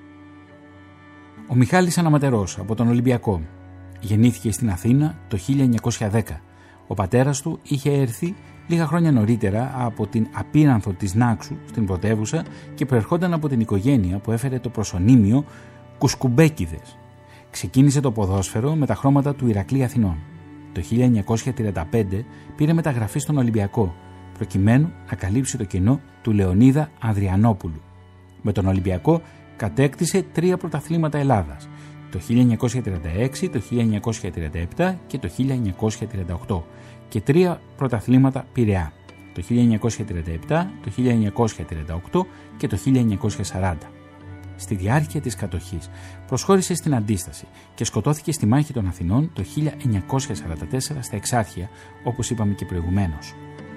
Ο Μιχάλης Αναματερός από τον Ολυμπιακό γεννήθηκε στην Αθήνα το 1910. Ο πατέρας του είχε έρθει λίγα χρόνια νωρίτερα από την Απίρανθο της Νάξου στην πρωτεύουσα και προερχόταν από την οικογένεια που έφερε το προσωνύμιο Κουσκουμπέκηδες. Ξεκίνησε το ποδόσφαιρο με τα χρώματα του Ηρακλή Αθηνών. Το 1935 πήρε μεταγραφή στον Ολυμπιακό, προκειμένου να καλύψει το κενό του Λεωνίδα Ανδριανόπουλου. Με τον Ολυμπιακό κατέκτησε 3 πρωταθλήματα Ελλάδας, το 1936, το 1937 και το 1938 και 3 πρωταθλήματα Πειραιά, το 1937, το 1938 και το 1940. Στη διάρκεια της κατοχής προσχώρησε στην αντίσταση και σκοτώθηκε στη μάχη των Αθηνών το 1944 στα Εξάρχεια, όπως είπαμε και προηγουμένως.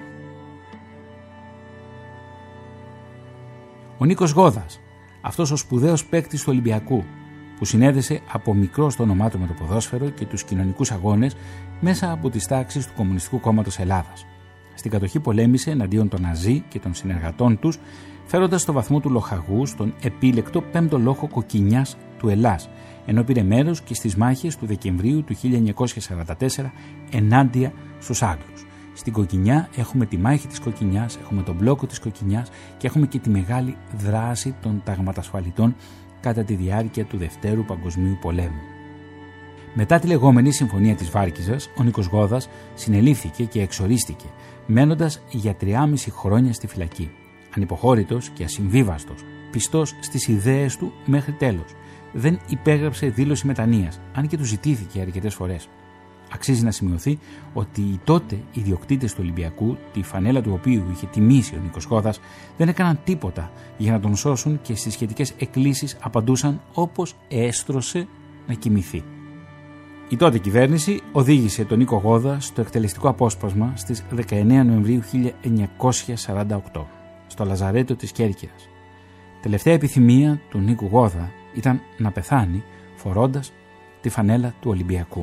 Ο Νίκος Γόδας, αυτός ο σπουδαίος παίκτης του Ολυμπιακού, που συνέδεσε από μικρό το όνομά του με το ποδόσφαιρο και τους κοινωνικούς αγώνες μέσα από τις τάξεις του Κομμουνιστικού Κόμματος Ελλάδας. Στην κατοχή πολέμησε εναντίον των Ναζί και των συνεργατών τους, φέροντας στο βαθμό του λοχαγού στον επίλεκτο 5ο λόχο Κοκκινιάς του Ελλάς, ενώ πήρε μέρος και στις μάχες του Δεκεμβρίου του 1944 ενάντια στους Άγγλους. Στην Κοκκινιά έχουμε τη μάχη της Κοκκινιάς, έχουμε τον μπλόκο της Κοκκινιάς και έχουμε και τη μεγάλη δράση των ταγματασφαλιτών κατά τη διάρκεια του Δευτέρου Παγκοσμίου Πολέμου. Μετά τη λεγόμενη Συμφωνία της Βάρκιζας, ο Νίκος Γόδας συνελήφθηκε και εξορίστηκε, μένοντας για 3,5 χρόνια στη φυλακή. Ανυποχώρητος και ασυμβίβαστος, πιστός στις ιδέες του μέχρι τέλος. Δεν υπέγραψε δήλωση μετανοίας, αν και του ζητήθηκε αρκετές φορές. Αξίζει να σημειωθεί ότι οι τότε ιδιοκτήτες του Ολυμπιακού, τη φανέλα του οποίου είχε τιμήσει ο Νίκος Γόδας, δεν έκαναν τίποτα για να τον σώσουν και στις σχετικές εκκλήσεις απαντούσαν όπως έστρωσε να κοιμηθεί. Η τότε κυβέρνηση οδήγησε τον Νίκο Γόδα στο εκτελεστικό απόσπασμα στις 19 Νοεμβρίου 1948, στο Λαζαρέτο της Κέρκυρας. Τελευταία επιθυμία του Νίκου Γόδα ήταν να πεθάνει φορώντας τη φανέλα του Ολυμπιακού.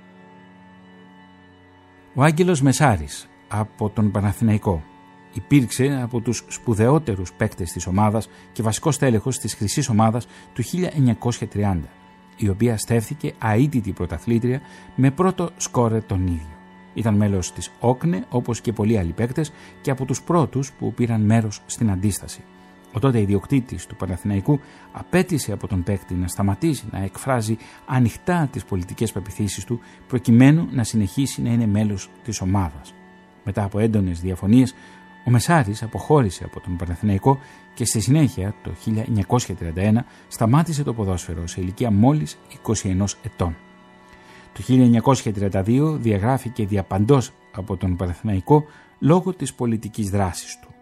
Ο Άγγελος Μεσάρης από τον Παναθηναϊκό υπήρξε από τους σπουδαιότερους παίκτες της ομάδας και βασικός τέλεχος της Χρυσής Ομάδας του 1930, η οποία στέφθηκε αίτητη πρωταθλήτρια με πρώτο σκόρερ τον ίδιο. Ήταν μέλος της Όκνε, όπως και πολλοί άλλοι παίκτες, και από τους πρώτους που πήραν μέρος στην αντίσταση. Ο τότε ιδιοκτήτης του Παναθηναϊκού απέτησε από τον παίκτη να σταματήσει να εκφράζει ανοιχτά τις πολιτικές πεποιθήσεις του, προκειμένου να συνεχίσει να είναι μέλος της ομάδας. Μετά από έντονες διαφωνίες, ο Μεσάρης αποχώρησε από τον Παναθηναϊκό και στη συνέχεια, το 1931, σταμάτησε το ποδόσφαιρο σε ηλικία μόλις 21 ετών. Το 1932 διαγράφηκε διαπαντός από τον Παναθηναϊκό λόγω της πολιτικής δράσης του.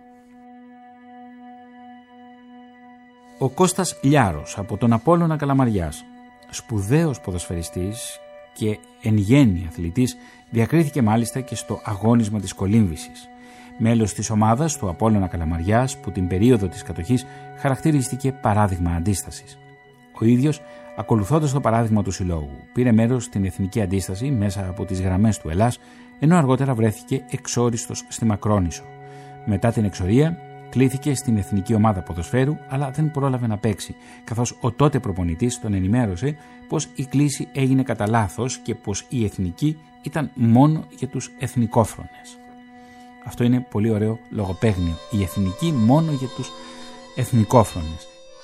Ο Κώστας Λιάρος από τον Απόλλωνα Καλαμαριάς, σπουδαίος ποδοσφαιριστής και εν γέννη αθλητής, διακρίθηκε μάλιστα και στο αγώνισμα της κολύμβησης. Μέλος της ομάδας του Απόλλωνα Καλαμαριάς που την περίοδο της κατοχής χαρακτηρίστηκε παράδειγμα αντίστασης. Ο ίδιος, ακολουθώντας το παράδειγμα του Συλλόγου, πήρε μέρος στην εθνική αντίσταση μέσα από τις γραμμές του Ελλάς, ενώ αργότερα βρέθηκε εξόριστος στη Μακρόνησο. Μετά την εξορία, κλήθηκε στην εθνική ομάδα ποδοσφαίρου, αλλά δεν πρόλαβε να παίξει, καθώς ο τότε προπονητής τον ενημέρωσε πως η κλήση έγινε κατά λάθος και πως η εθνική ήταν μόνο για τους εθνικόφρονες. Αυτό είναι πολύ ωραίο λογοπαίγνιο. Η εθνική μόνο για τους εθνικόφρονες.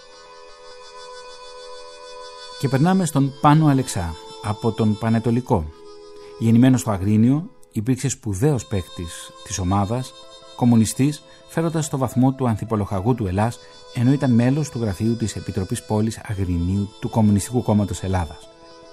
Και περνάμε στον Πάνο Αλεξά, από τον Πανετολικό. Γεννημένος στο Αγρίνιο, υπήρξε σπουδαίος παίκτης της ομάδας, κομμουνιστής, φέροντας στο βαθμό του ανθιπολοχαγού του Ελλάς, ενώ ήταν μέλος του γραφείου της Επιτροπής Πόλης Αγρινίου του Κομμουνιστικού Κόμματος Ελλάδας.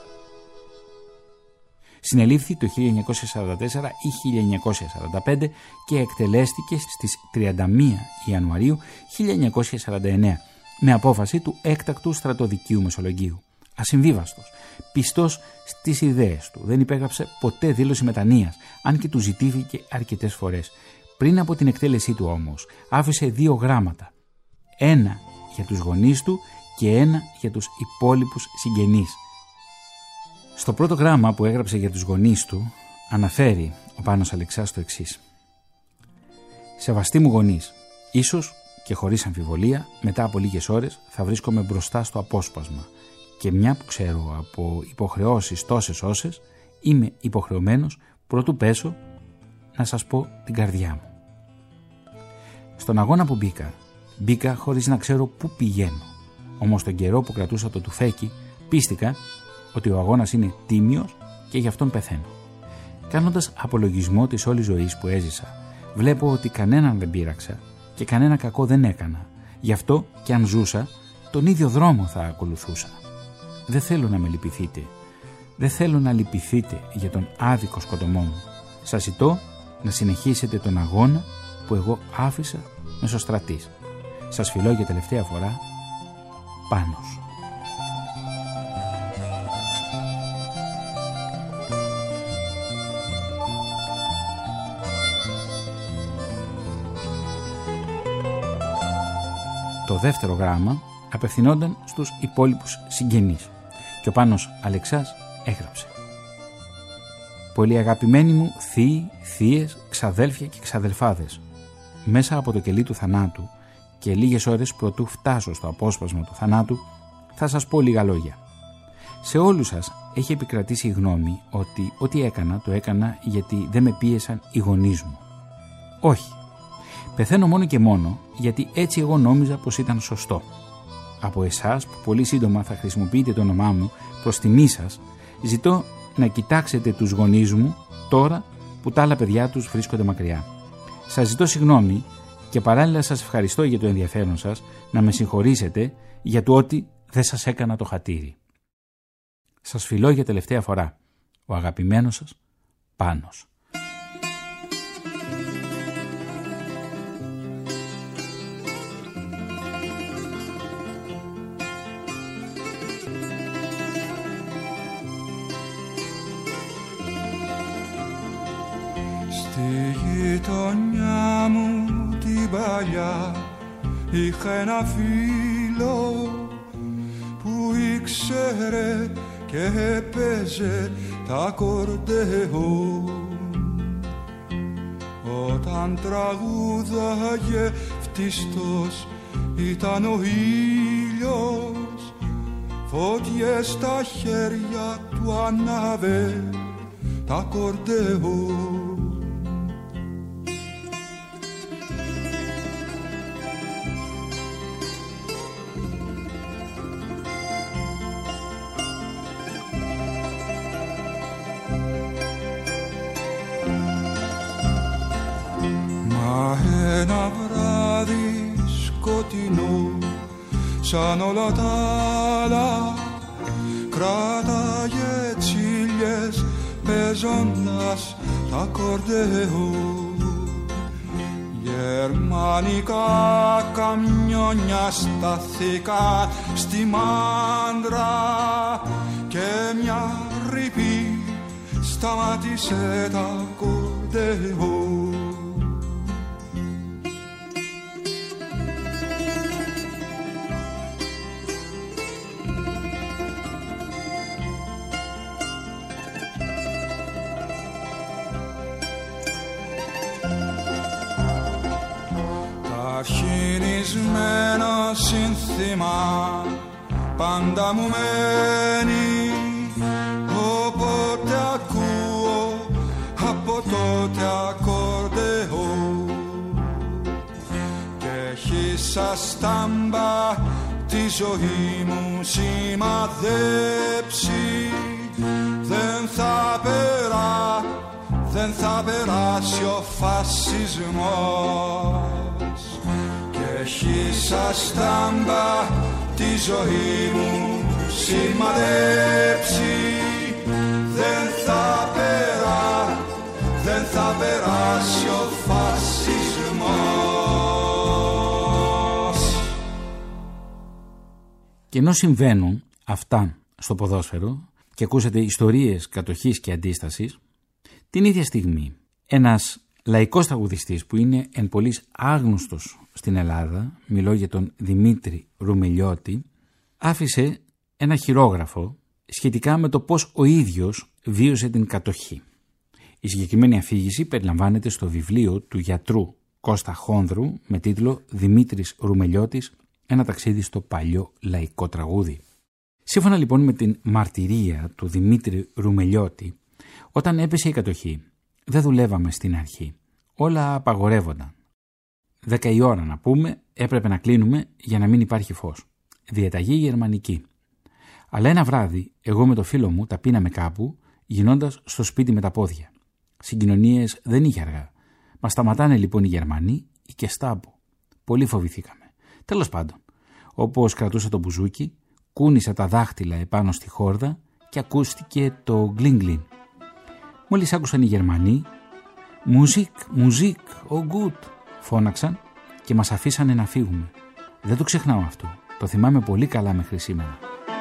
Συνελήφθη το 1944 ή 1945 και εκτελέστηκε στις 31 Ιανουαρίου 1949 με απόφαση του έκτακτου στρατοδικείου Μεσολογγίου. Ασυμβίβαστος, πιστός στις ιδέες του, δεν υπέγραψε ποτέ δήλωση μετανοίας, αν και του ζητήθηκε αρκετές φορές. Πριν από την εκτέλεσή του όμως, άφησε 2 γράμματα. Ένα για τους γονείς του και ένα για τους υπόλοιπους συγγενείς. Στο πρώτο γράμμα που έγραψε για τους γονείς του, αναφέρει ο Πάνος Αλεξάς το εξής: «Σεβαστοί μου γονείς, ίσως και χωρίς αμφιβολία, μετά από λίγες ώρες θα βρίσκομαι μπροστά στο απόσπασμα και μια που ξέρω από υποχρεώσεις τόσες όσες, είμαι υποχρεωμένος προτού πέσω να σας πω την καρδιά μου. Στον αγώνα που μπήκα χωρίς να ξέρω πού πηγαίνω. Όμως τον καιρό που κρατούσα το τουφέκι, πίστηκα ότι ο αγώνας είναι τίμιος και γι' αυτόν πεθαίνω. Κάνοντας απολογισμό της όλης ζωής που έζησα, βλέπω ότι κανέναν δεν πείραξα και κανένα κακό δεν έκανα. Γι' αυτό και αν ζούσα, τον ίδιο δρόμο θα ακολουθούσα. Δεν θέλω να με λυπηθείτε. Δεν θέλω να λυπηθείτε για τον άδικο σκοτωμό μου. Σας ζητώ να συνεχίσετε τον αγώνα που εγώ άφησα μεσοστρατής. Σας φιλώ για τελευταία φορά, Πάνος». Το δεύτερο γράμμα απευθυνόταν στους υπόλοιπους συγγενείς και ο Πάνος Αλεξάς έγραψε: «Πολύ αγαπημένοι μου θείοι, θείες, ξαδέλφια και ξαδελφάδες, μέσα από το κελί του θανάτου και λίγες ώρες προτού φτάσω στο απόσπασμα του θανάτου, θα σας πω λίγα λόγια. Σε όλους σας έχει επικρατήσει η γνώμη ότι ό,τι έκανα το έκανα γιατί δεν με πίεσαν οι γονείς μου. Όχι. Πεθαίνω μόνο και μόνο γιατί έτσι εγώ νόμιζα πως ήταν σωστό. Από εσάς που πολύ σύντομα θα χρησιμοποιείτε το όνομά μου προς τιμή σας, ζητώ να κοιτάξετε τους γονείς μου τώρα που τα άλλα παιδιά τους βρίσκονται μακριά. Σας ζητώ συγγνώμη και παράλληλα σας ευχαριστώ για το ενδιαφέρον σας να με συγχωρήσετε για το ότι δεν σας έκανα το χατήρι. Σας φιλώ για τελευταία φορά, ο αγαπημένος σας Πάνος». Στη γειτονιά μου την παλιά είχα ένα φίλο που ήξερε και έπαιζε τα ακορντεόν. Όταν τραγούδαγε φτιστός ήταν ο ήλιος, φωτιές στα χέρια του ανάβε τα ακορντεόν. Ένα βράδυ σκοτεινό σαν όλα τα άλλα κράταγε τσίλιες παίζοντας τα ακορντεόν. Γερμανικά καμιόνια σταθήκα στη Μάντρα και μια ρηπή σταμάτησε τα ακορντεόν. αρχινισμένο σύνθημα πάντα μου μένει, όποτε ακούω από τότε ακορντεό και έχει σαν στάμπα τη ζωή μου σημαδέψει. Δεν θα περάσει ο φασισμός και έχει σαν στάμπα τη ζωή μου σημαδέψει. Δεν θα περάσει ο φασισμός. Και ενώ συμβαίνουν αυτά στο ποδόσφαιρο και ακούσατε ιστορίες κατοχής και αντίστασης, την ίδια στιγμή ένας λαϊκός τραγουδιστής που είναι εν πολλοίς άγνωστος στην Ελλάδα, μιλώ για τον Δημήτρη Ρουμελιώτη, άφησε ένα χειρόγραφο σχετικά με το πώς ο ίδιος βίωσε την κατοχή. Η συγκεκριμένη αφήγηση περιλαμβάνεται στο βιβλίο του γιατρού Κώστα Χόνδρου με τίτλο «Δημήτρης Ρουμελιώτης, ένα ταξίδι στο παλιό λαϊκό τραγούδι». Σύμφωνα λοιπόν με την μαρτυρία του Δημήτρη Ρουμελιώτη, όταν έπεσε η κατοχή, δεν δουλεύαμε στην αρχή. Όλα απαγορεύονταν. 10 η ώρα να πούμε, έπρεπε να κλείνουμε για να μην υπάρχει φως. Διαταγή γερμανική. Αλλά ένα βράδυ, εγώ με το φίλο μου τα πίναμε κάπου, γινώντας στο σπίτι με τα πόδια. Συγκοινωνίες δεν είχε αργά. Μας σταματάνε λοιπόν οι Γερμανοί, η Κεστάπο. Πολύ φοβηθήκαμε. Τέλος πάντων, όπως κρατούσα το μπουζούκι, κούνησα τα δάχτυλα επάνω στη χόρδα και ακούστηκε το γκλιν-γκλιν. Μόλις άκουσαν οι Γερμανοί, «Μουζίκ, ο γκουτ», φώναξαν και μας αφήσανε να φύγουμε. Δεν το ξεχνάω αυτό. Το θυμάμαι πολύ καλά μέχρι σήμερα.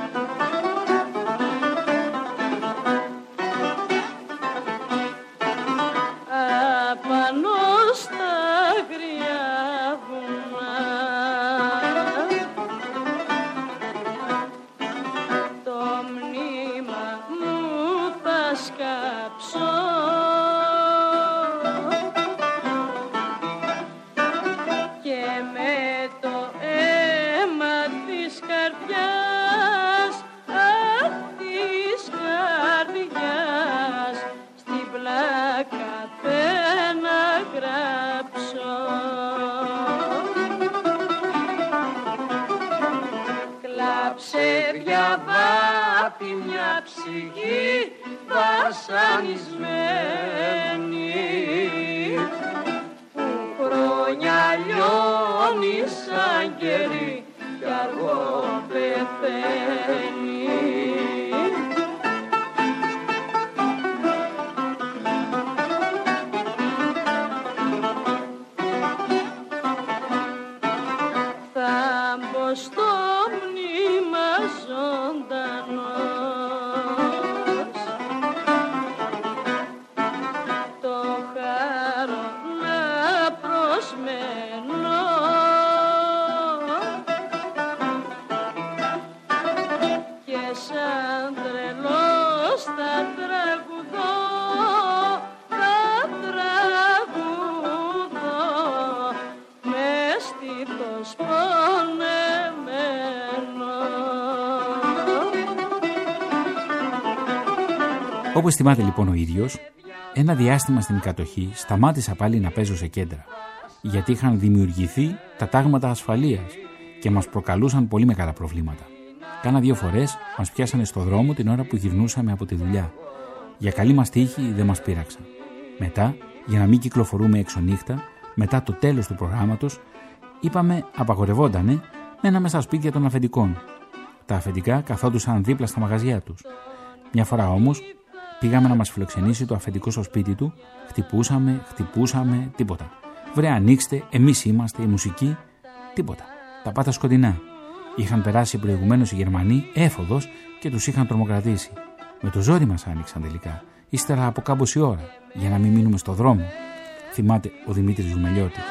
Μια ψυχή βασανισμένη που χρόνια λιώνει σαν κερί κι αργό πεθαίνει. Θα μπω στο μνήμα ζωντανό Όπως θυμάται λοιπόν ο ίδιος, ένα διάστημα στην κατοχή σταμάτησα πάλι να παίζω σε κέντρα, γιατί είχαν δημιουργηθεί τα τάγματα ασφαλείας και μας προκαλούσαν πολύ μεγάλα προβλήματα. Κάνα 2 φορές μας πιάσανε στο δρόμο την ώρα που γυρνούσαμε από τη δουλειά. Για καλή μας τύχη δεν μας πείραξαν. Μετά, για να μην κυκλοφορούμε έξω νύχτα, μετά το τέλος του προγράμματος, είπαμε απαγορευόντανε μέναμε στα σπίτια των αφεντικών. Τα αφεντικά καθόντουσαν δίπλα στα μαγαζιά τους. Μια φορά όμως πήγαμε να μας φιλοξενήσει το αφεντικό στο σπίτι του, χτυπούσαμε, τίποτα. Βρε ανοίξτε, εμείς είμαστε, η μουσική, τίποτα. Τα πάτα σκοτεινά. Είχαν περάσει προηγουμένως οι Γερμανοί έφοδος και τους είχαν τρομοκρατήσει. Με το ζόρι μας άνοιξαν τελικά, ύστερα από κάμποση ώρα, για να μην μείνουμε στο δρόμο. Θυμάται ο Δημήτρης Ρουμελιώτης.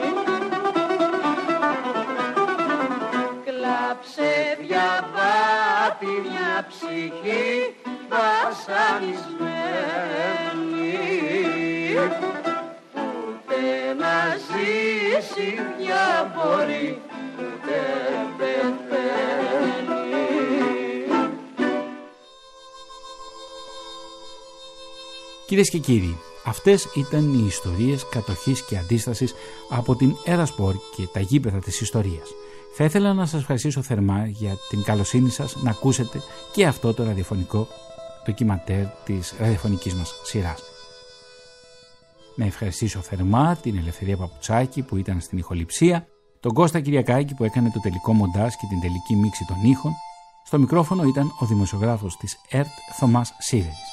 Κλάψε διαβά ψυχή βασανισμένη, ούτε να ζήσει πια μπορεί, ούτε πεθαίνει. Κυρίες και κύριοι, αυτές ήταν οι ιστορίες κατοχής και αντίστασης από την Έρασπορ και τα γήπεδα της ιστορίας. Θα ήθελα να σας ευχαριστήσω θερμά για την καλοσύνη σας να ακούσετε και αυτό το ραδιοφωνικό ντοκιμαντέρ της ραδιοφωνικής μας σειράς. Να ευχαριστήσω θερμά την Ελευθερία Παπουτσάκη που ήταν στην ηχοληψία, τον Κώστα Κυριακάκη που έκανε το τελικό μοντάζ και την τελική μίξη των ήχων. Στο μικρόφωνο ήταν ο δημοσιογράφος της ΕΡΤ Θωμάς Σίδερης.